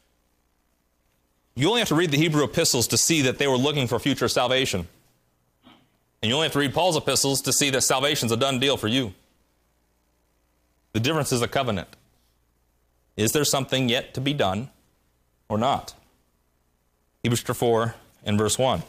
You only have to read the Hebrew epistles to see that they were looking for future salvation. And you only have to read Paul's epistles to see that salvation's a done deal for you. The difference is a covenant. Is there something yet to be done or not? Hebrews chapter 4 and verse 1.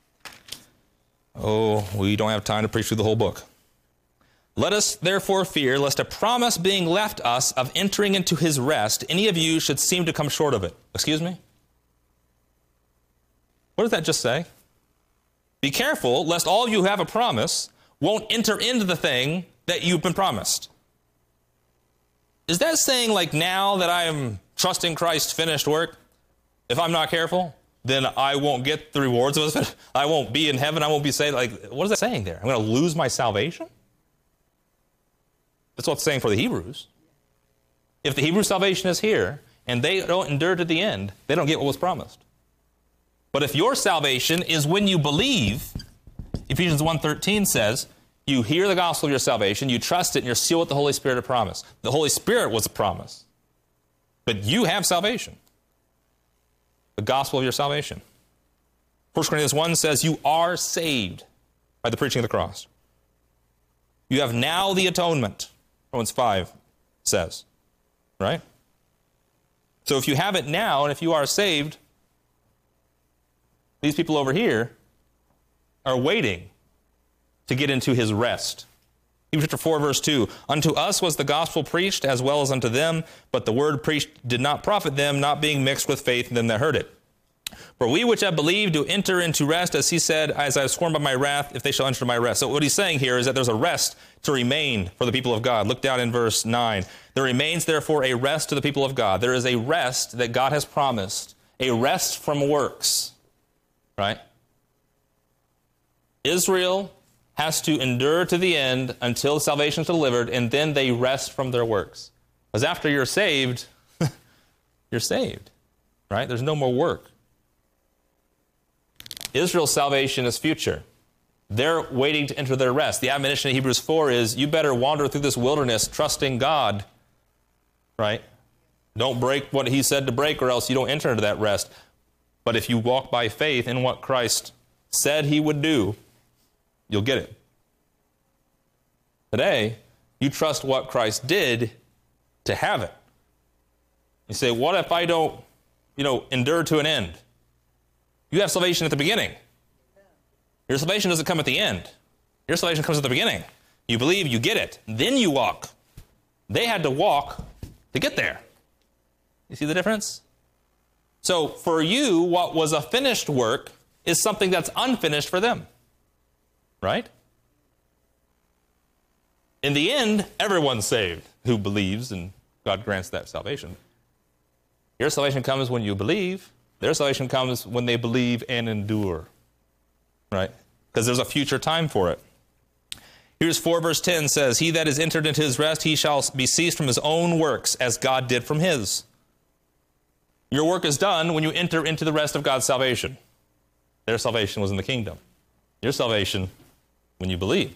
Oh, we don't have time to preach through the whole book. Let us therefore fear, lest a promise being left us of entering into his rest, any of you should seem to come short of it. Excuse me? What does that just say? Be careful, lest all you who have a promise won't enter into the thing that you've been promised. Is that saying, like, now that I am trusting Christ's finished work, if I'm not careful, then I won't get the rewards of it? I won't be in heaven, I won't be saved? Like, what is that saying there? I'm going to lose my salvation? That's what it's saying for the Hebrews. If the Hebrew salvation is here, and they don't endure to the end, they don't get what was promised. But if your salvation is when you believe, Ephesians 1:13 says, you hear the gospel of your salvation, you trust it, and you're sealed with the Holy Spirit of promise. The Holy Spirit was a promise. But you have salvation. The gospel of your salvation. 1 Corinthians 1 says, you are saved by the preaching of the cross. You have now the atonement, Romans 5 says. Right? So if you have it now, and if you are saved, these people over here are waiting to get into his rest. Hebrews chapter 4, verse 2. Unto us was the gospel preached as well as unto them, but the word preached did not profit them, not being mixed with faith in them that heard it. For we which have believed do enter into rest, as he said, as I have sworn by my wrath, if they shall enter my rest. So what he's saying here is that there's a rest to remain for the people of God. Look down in verse 9. There remains therefore a rest to the people of God. There is a rest that God has promised, a rest from works. Right? Israel has to endure to the end until salvation is delivered, and then they rest from their works. Because after you're saved, you're saved. Right? There's no more work. Israel's salvation is future. They're waiting to enter their rest. The admonition in Hebrews 4 is, you better wander through this wilderness trusting God. Right? Don't break what he said to break, or else you don't enter into that rest. But if you walk by faith in what Christ said he would do, you'll get it. Today, you trust what Christ did to have it. You say, what if I don't, endure to an end? You have salvation at the beginning. Your salvation doesn't come at the end. Your salvation comes at the beginning. You believe, you get it. Then you walk. They had to walk to get there. You see the difference? So for you, what was a finished work is something that's unfinished for them. Right? In the end, everyone's saved who believes, and God grants that salvation. Your salvation comes when you believe. Their salvation comes when they believe and endure. Right? Because there's a future time for it. Hebrews 4 verse 10 says, he that is entered into his rest, he shall be ceased from his own works, as God did from his. Your work is done when you enter into the rest of God's salvation. Their salvation was in the kingdom. Your salvation when you believe.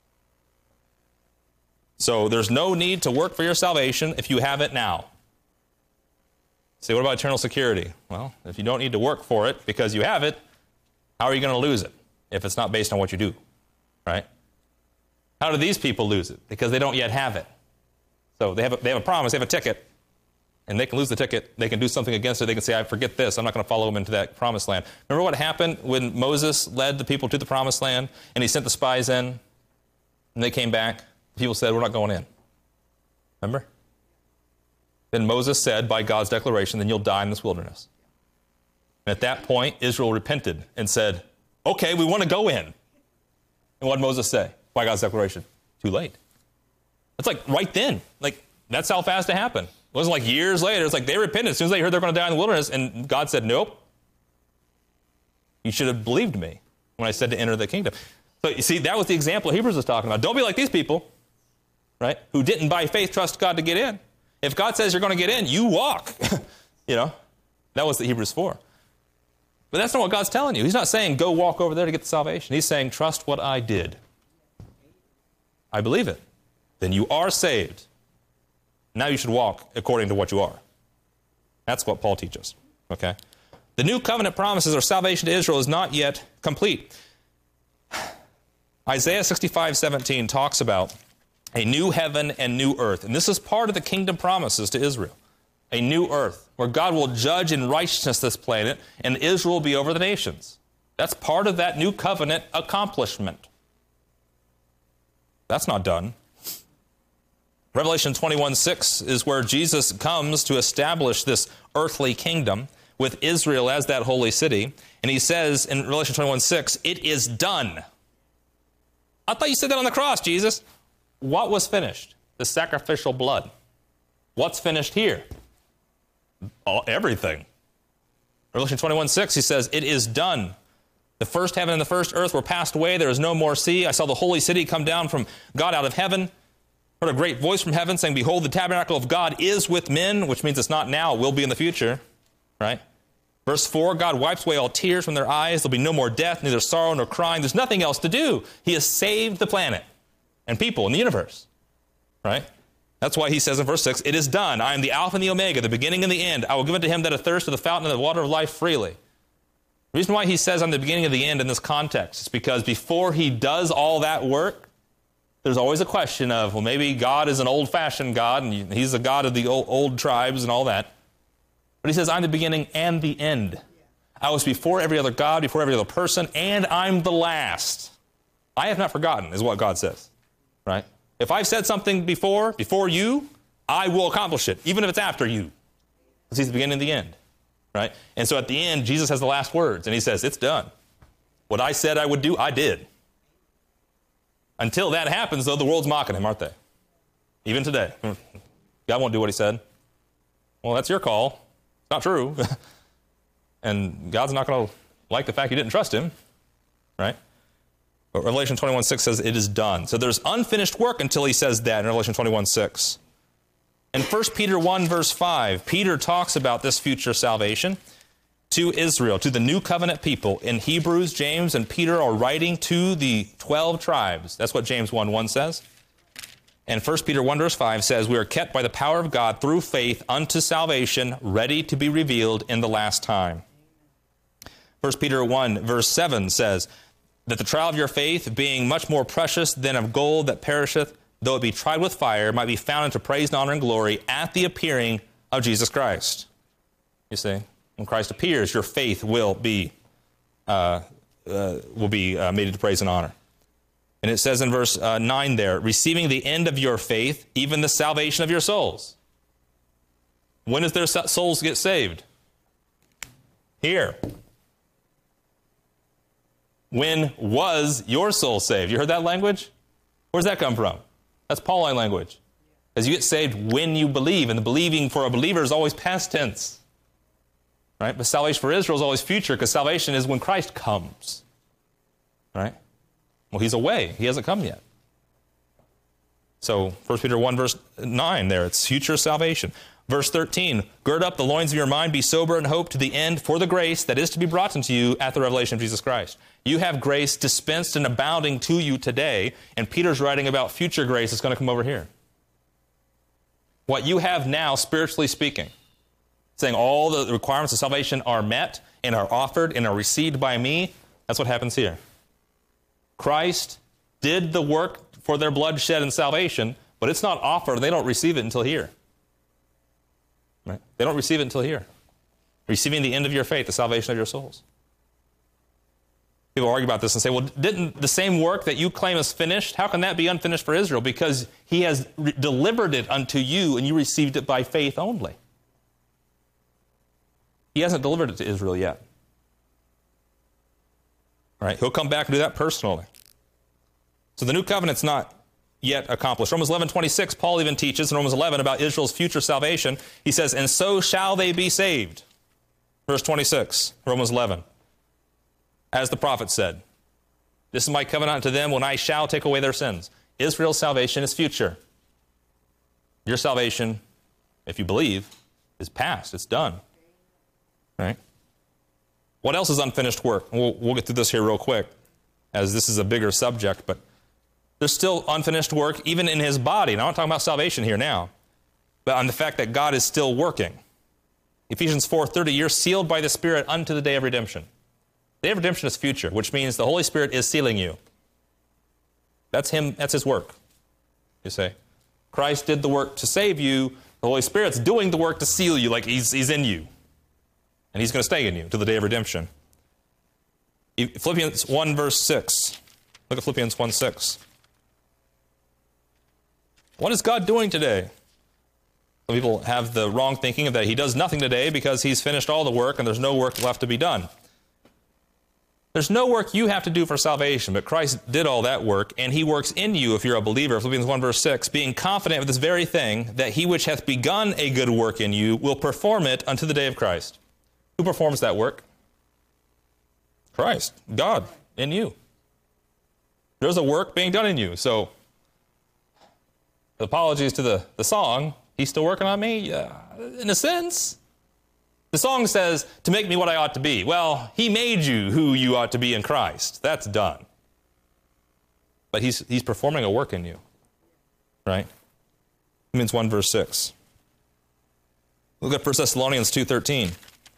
So there's no need to work for your salvation if you have it now. Say, what about eternal security? Well, if you don't need to work for it because you have it, how are you going to lose it if it's not based on what you do? Right? How do these people lose it? Because they don't yet have it. So they have a promise, they have a ticket. And they can lose the ticket. They can do something against it. They can say, I forget this. I'm not going to follow them into that promised land. Remember what happened when Moses led the people to the promised land and he sent the spies in and they came back? The people said, we're not going in. Remember? Then Moses said, by God's declaration, then you'll die in this wilderness. And at that point, Israel repented and said, okay, we want to go in. And what did Moses say? By God's declaration, too late. It's like right then. Like, that's how fast it happened. It wasn't like years later. It's like they repented as soon as they heard they're going to die in the wilderness, and God said, nope. You should have believed me when I said to enter the kingdom. So you see, that was the example Hebrews was talking about. Don't be like these people, right, who didn't by faith trust God to get in. If God says you're going to get in, you walk. That was the Hebrews 4. But that's not what God's telling you. He's not saying go walk over there to get the salvation. He's saying trust what I did. I believe it. then you are saved. Now you should walk according to what you are. That's what Paul teaches. Okay? The new covenant promises or salvation to Israel is not yet complete. Isaiah 65:17 talks about a new heaven and new earth. And this is part of the kingdom promises to Israel. A new earth, where God will judge in righteousness this planet, and Israel will be over the nations. That's part of that new covenant accomplishment. That's not done. Revelation 21:6 is where Jesus comes to establish this earthly kingdom with Israel as that holy city. And he says in Revelation 21:6, it is done. I thought you said that on the cross, Jesus. What was finished? The sacrificial blood. What's finished here? Everything. Revelation 21:6, he says, it is done. The first heaven and the first earth were passed away. There is no more sea. I saw the holy city come down from God out of heaven. Heard a great voice from heaven saying, behold, the tabernacle of God is with men, which means it's not now, it will be in the future. Right? Verse 4, God wipes away all tears from their eyes. There'll be no more death, neither sorrow nor crying. There's nothing else to do. He has saved the planet and people in the universe. Right? That's why he says in verse 6, it is done. I am the Alpha and the Omega, the beginning and the end. I will give unto him that athirst of the fountain of the water of life freely. The reason why he says I'm the beginning and the end in this context is because before he does all that work, there's always a question of, well, maybe God is an old-fashioned God, and he's a God of the old tribes and all that. But he says, I'm the beginning and the end. I was before every other God, before every other person, and I'm the last. I have not forgotten, is what God says. Right? If I've said something before you, I will accomplish it, even if it's after you. Because he's the beginning and the end. Right? And so at the end, Jesus has the last words, and he says, it's done. What I said I would do, I did. Until that happens, though, the world's mocking him, aren't they? Even today. God won't do what he said. Well, that's your call. It's not true. And God's not going to like the fact you didn't trust him. Right? But Revelation 21:6 says it is done. So there's unfinished work until he says that in Revelation 21:6. In 1 Peter 1, verse 5, Peter talks about this future salvation to Israel, to the new covenant people. In Hebrews, James and Peter are writing to the 12 tribes. That's what James 1:1 says. And 1 Peter 1, verse 5 says, we are kept by the power of God through faith unto salvation, ready to be revealed in the last time. 1 Peter 1, verse 7 says, that the trial of your faith, being much more precious than of gold that perisheth, though it be tried with fire, might be found unto praise and honor and glory at the appearing of Jesus Christ. You see, when Christ appears, your faith will be made into praise and honor. And it says in verse 9 there, receiving the end of your faith, even the salvation of your souls. When does their souls get saved? Here. When was your soul saved? You heard that language? Where's that come from? That's Pauline language. As you get saved when you believe, and the believing for a believer is always past tense. Right? But salvation for Israel is always future, because salvation is when Christ comes. Right? Well, he's away. He hasn't come yet. So 1 Peter 1, verse 9 there, it's future salvation. Verse 13, gird up the loins of your mind, be sober and hope to the end for the grace that is to be brought unto you at the revelation of Jesus Christ. You have grace dispensed and abounding to you today, and Peter's writing about future grace that's going to come over here. What you have now, spiritually speaking, saying all the requirements of salvation are met and are offered and are received by me, that's what happens here. Christ did the work for their blood shed in salvation, but it's not offered. They don't receive it until here. Right? They don't receive it until here. Receiving the end of your faith, the salvation of your souls. People argue about this and say, well, didn't the same work that you claim is finished, how can that be unfinished for Israel? Because he has delivered it unto you and you received it by faith only. He hasn't delivered it to Israel yet. All right? He'll come back and do that personally. So the new covenant's not yet accomplished. Romans 11:26, Paul even teaches in Romans 11 about Israel's future salvation. He says, and so shall they be saved. Verse 26, Romans 11. As the prophet said, this is my covenant unto them when I shall take away their sins. Israel's salvation is future. Your salvation, if you believe, is past. It's done. Right? What else is unfinished work? We'll get through this here real quick, as this is a bigger subject, but There's still unfinished work even in his body. And I'm not talking about salvation here now, but on the fact that God is still working. Ephesians 4:30, you're sealed by the Spirit unto the day of redemption. The day of redemption is future, which means the Holy Spirit is sealing you. That's him. That's his work, you say. Christ did the work to save you. The Holy Spirit's doing the work to seal you, like he's in you. And he's going to stay in you to the day of redemption. Philippians 1, verse 6. Look at Philippians 1:6. What is God doing today? Some people have the wrong thinking of that he does nothing today because he's finished all the work and there's no work left to be done. There's no work you have to do for salvation, but Christ did all that work, and he works in you if you're a believer. Philippians 1, verse 6, being confident of this very thing, that he which hath begun a good work in you will perform it unto the day of Christ. Who performs that work? Christ, God, in you. There's a work being done in you. So, apologies to the song, he's still working on me? In a sense. The song says, to make me what I ought to be. Well, he made you who you ought to be in Christ. That's done. But he's performing a work in you. Right? Philippians 1, verse 6. Look at 1 Thessalonians 2:13.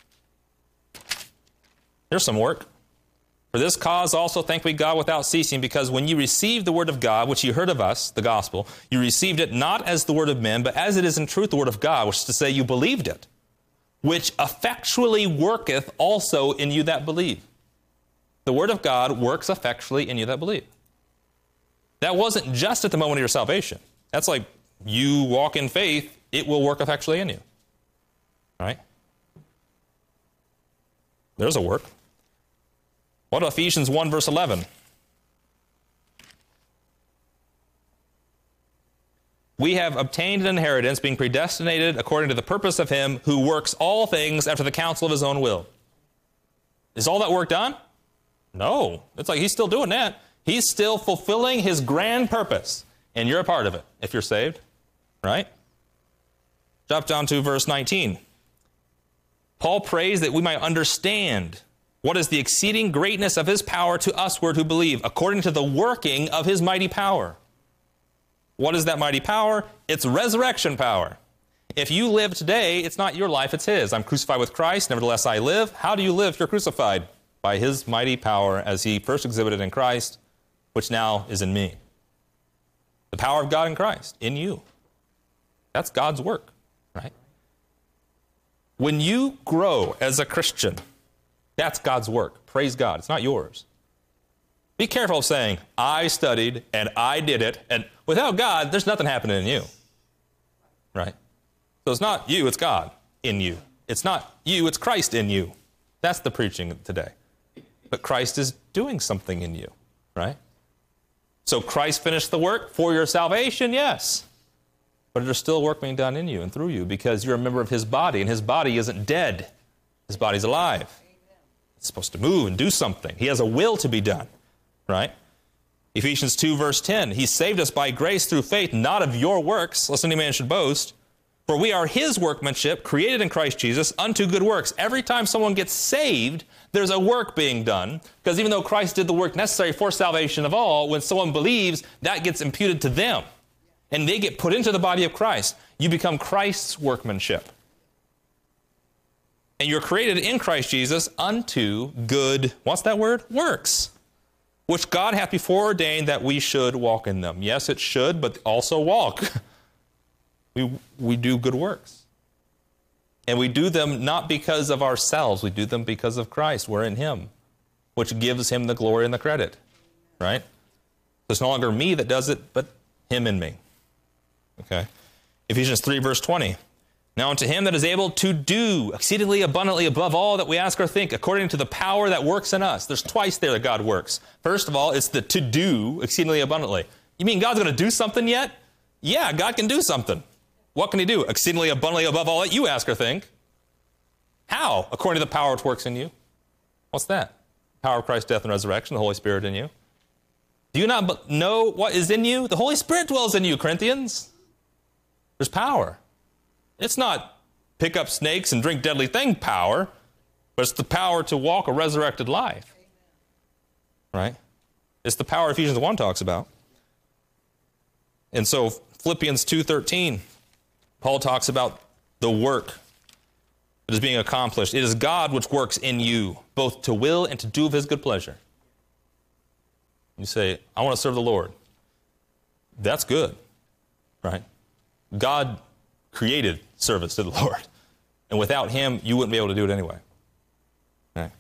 Here's some work. For this cause also thank we God without ceasing, because when you received the word of God, which you heard of us, the gospel, you received it not as the word of men, but as it is in truth the word of God, which is to say you believed it, which effectually worketh also in you that believe. The word of God works effectually in you that believe. That wasn't just at the moment of your salvation. That's like you walk in faith, it will work effectually in you. All right? There's a work. What about Ephesians 1, verse 11? We have obtained an inheritance, being predestinated according to the purpose of him who works all things after the counsel of his own will. Is all that work done? No. It's like he's still doing that. He's still fulfilling his grand purpose. And you're a part of it if you're saved. Right? Drop down to verse 19. Paul prays that we might understand what is the exceeding greatness of his power to usward who believe, according to the working of his mighty power. What is that mighty power? It's resurrection power. If you live today, it's not your life, it's his. I'm crucified with Christ, nevertheless I live. How do you live if you're crucified? By his mighty power as he first exhibited in Christ, which now is in me. The power of God in Christ, in you. That's God's work, right? When you grow as a Christian, that's God's work. Praise God. It's not yours. Be careful of saying, I studied and I did it, and without God, there's nothing happening in you. Right? So it's not you, it's God in you. It's not you, it's Christ in you. That's the preaching today. But Christ is doing something in you. Right? So Christ finished the work for your salvation, yes. But there's still work being done in you and through you because you're a member of his body, and his body isn't dead. His body's alive. It's supposed to move and do something. He has a will to be done. Right? Ephesians 2, verse 10, he saved us by grace through faith, not of your works, lest any man should boast. For we are his workmanship, created in Christ Jesus, unto good works. Every time someone gets saved, there's a work being done, because even though Christ did the work necessary for salvation of all, when someone believes, that gets imputed to them. And they get put into the body of Christ. You become Christ's workmanship. And you're created in Christ Jesus unto good, what's that word? Works. Which God hath before ordained that we should walk in them. Yes, it should, but also walk. We do good works. And we do them not because of ourselves. We do them because of Christ. We're in him, which gives him the glory and the credit. Right? So it's no longer me that does it, but him in me. Okay? Ephesians 3, verse 20. Now unto him that is able to do exceedingly abundantly above all that we ask or think, according to the power that works in us. There's twice there that God works. First of all, it's the to do exceedingly abundantly. You mean God's going to do something yet? Yeah, God can do something. What can he do? Exceedingly abundantly above all that you ask or think. How? According to the power which works in you. What's that? Power of Christ's death and resurrection, the Holy Spirit in you. Do you not know what is in you? The Holy Spirit dwells in you, Corinthians. There's power. It's not pick up snakes and drink deadly thing power, but it's the power to walk a resurrected life. Right? It's the power Ephesians 1 talks about. And so Philippians 2:13, Paul talks about the work that is being accomplished. It is God which works in you, both to will and to do of his good pleasure. You say, I want to serve the Lord. That's good, right? God created service to the Lord. And without him, you wouldn't be able to do it anyway. Right?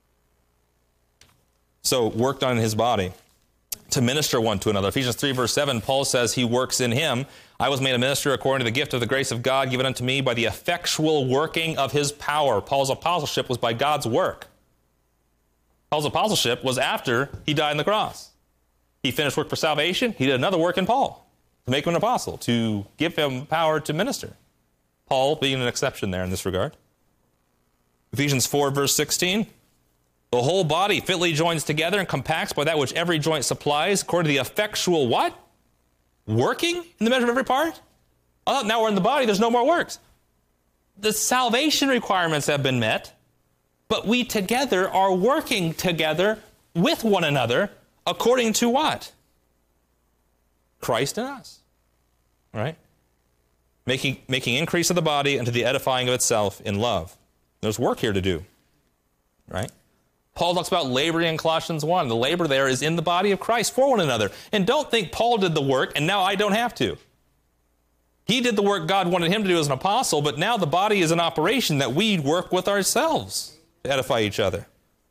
So, work done in his body to minister one to another. Ephesians 3, verse 7, Paul says he works in him. I was made a minister according to the gift of the grace of God given unto me by the effectual working of his power. Paul's apostleship was by God's work. Paul's apostleship was after he died on the cross. He finished work for salvation. He did another work in Paul to make him an apostle, to give him power to minister. Paul being an exception there in this regard. Ephesians 4, verse 16, the whole body fitly joins together and compacts by that which every joint supplies, according to the effectual what? Working in the measure of every part? Oh, now we're in the body, there's no more works. The salvation requirements have been met, but we together are working together with one another according to what? Christ in us. All right? Making increase of the body unto the edifying of itself in love. There's work here to do. Right? Paul talks about laboring in Colossians 1. The labor there is in the body of Christ for one another. And don't think Paul did the work and now I don't have to. He did the work God wanted him to do as an apostle, but now the body is in operation that we work with ourselves to edify each other.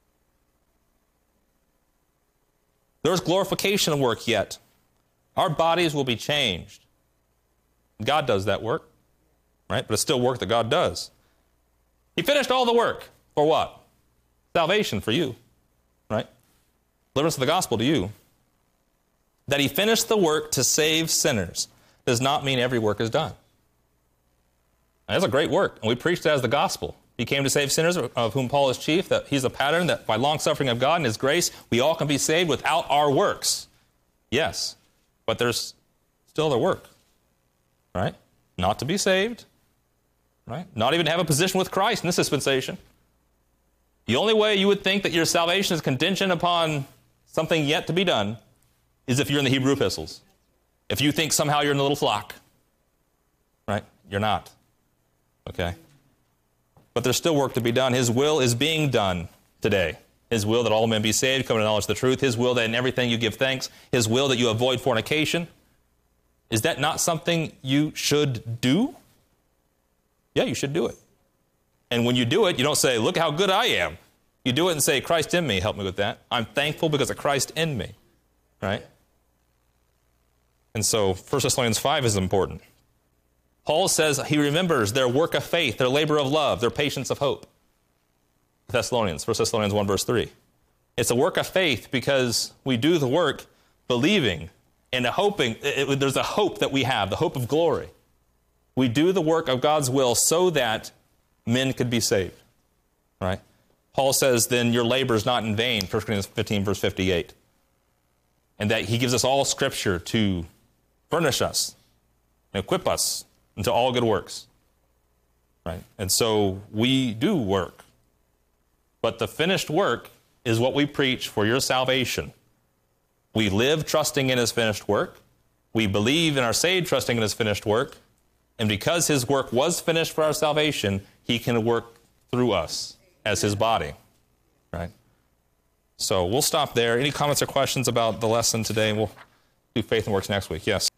There's glorification work yet. Our bodies will be changed. God does that work, right? But it's still work that God does. He finished all the work for what? Salvation for you, right? Deliverance of the gospel to you. That he finished the work to save sinners does not mean every work is done. That's a great work, and we preached it as the gospel. He came to save sinners, of whom Paul is chief, that he's a pattern that by long-suffering of God and his grace, we all can be saved without our works. Yes, but there's still other work, right? Not to be saved, right? Not even to have a position with Christ in this dispensation. The only way you would think that your salvation is contingent upon something yet to be done is if you're in the Hebrew epistles. If you think somehow you're in the little flock, right? You're not, okay? But there's still work to be done. His will is being done today. His will that all men be saved, come to knowledge of the truth. His will that in everything you give thanks. His will that you avoid fornication. Is that not something you should do? Yeah, you should do it. And when you do it, you don't say, look how good I am. You do it and say, Christ in me, help me with that. I'm thankful because of Christ in me, right? And so 1 Thessalonians 5 is important. Paul says he remembers their work of faith, their labor of love, their patience of hope. Thessalonians, 1 Thessalonians 1, verse 3. It's a work of faith because we do the work believing and hoping. There's a hope that we have, the hope of glory. We do the work of God's will so that men could be saved. Right? Paul says, then your labor is not in vain, 1 Corinthians 15, verse 58. And that he gives us all Scripture to furnish us and equip us into all good works. Right? And so we do work. But the finished work is what we preach for your salvation. We live trusting in his finished work. We believe and are saved trusting in his finished work. And because his work was finished for our salvation, he can work through us as his body. Right? So we'll stop there. Any comments or questions about the lesson today? We'll do faith and works next week. Yes.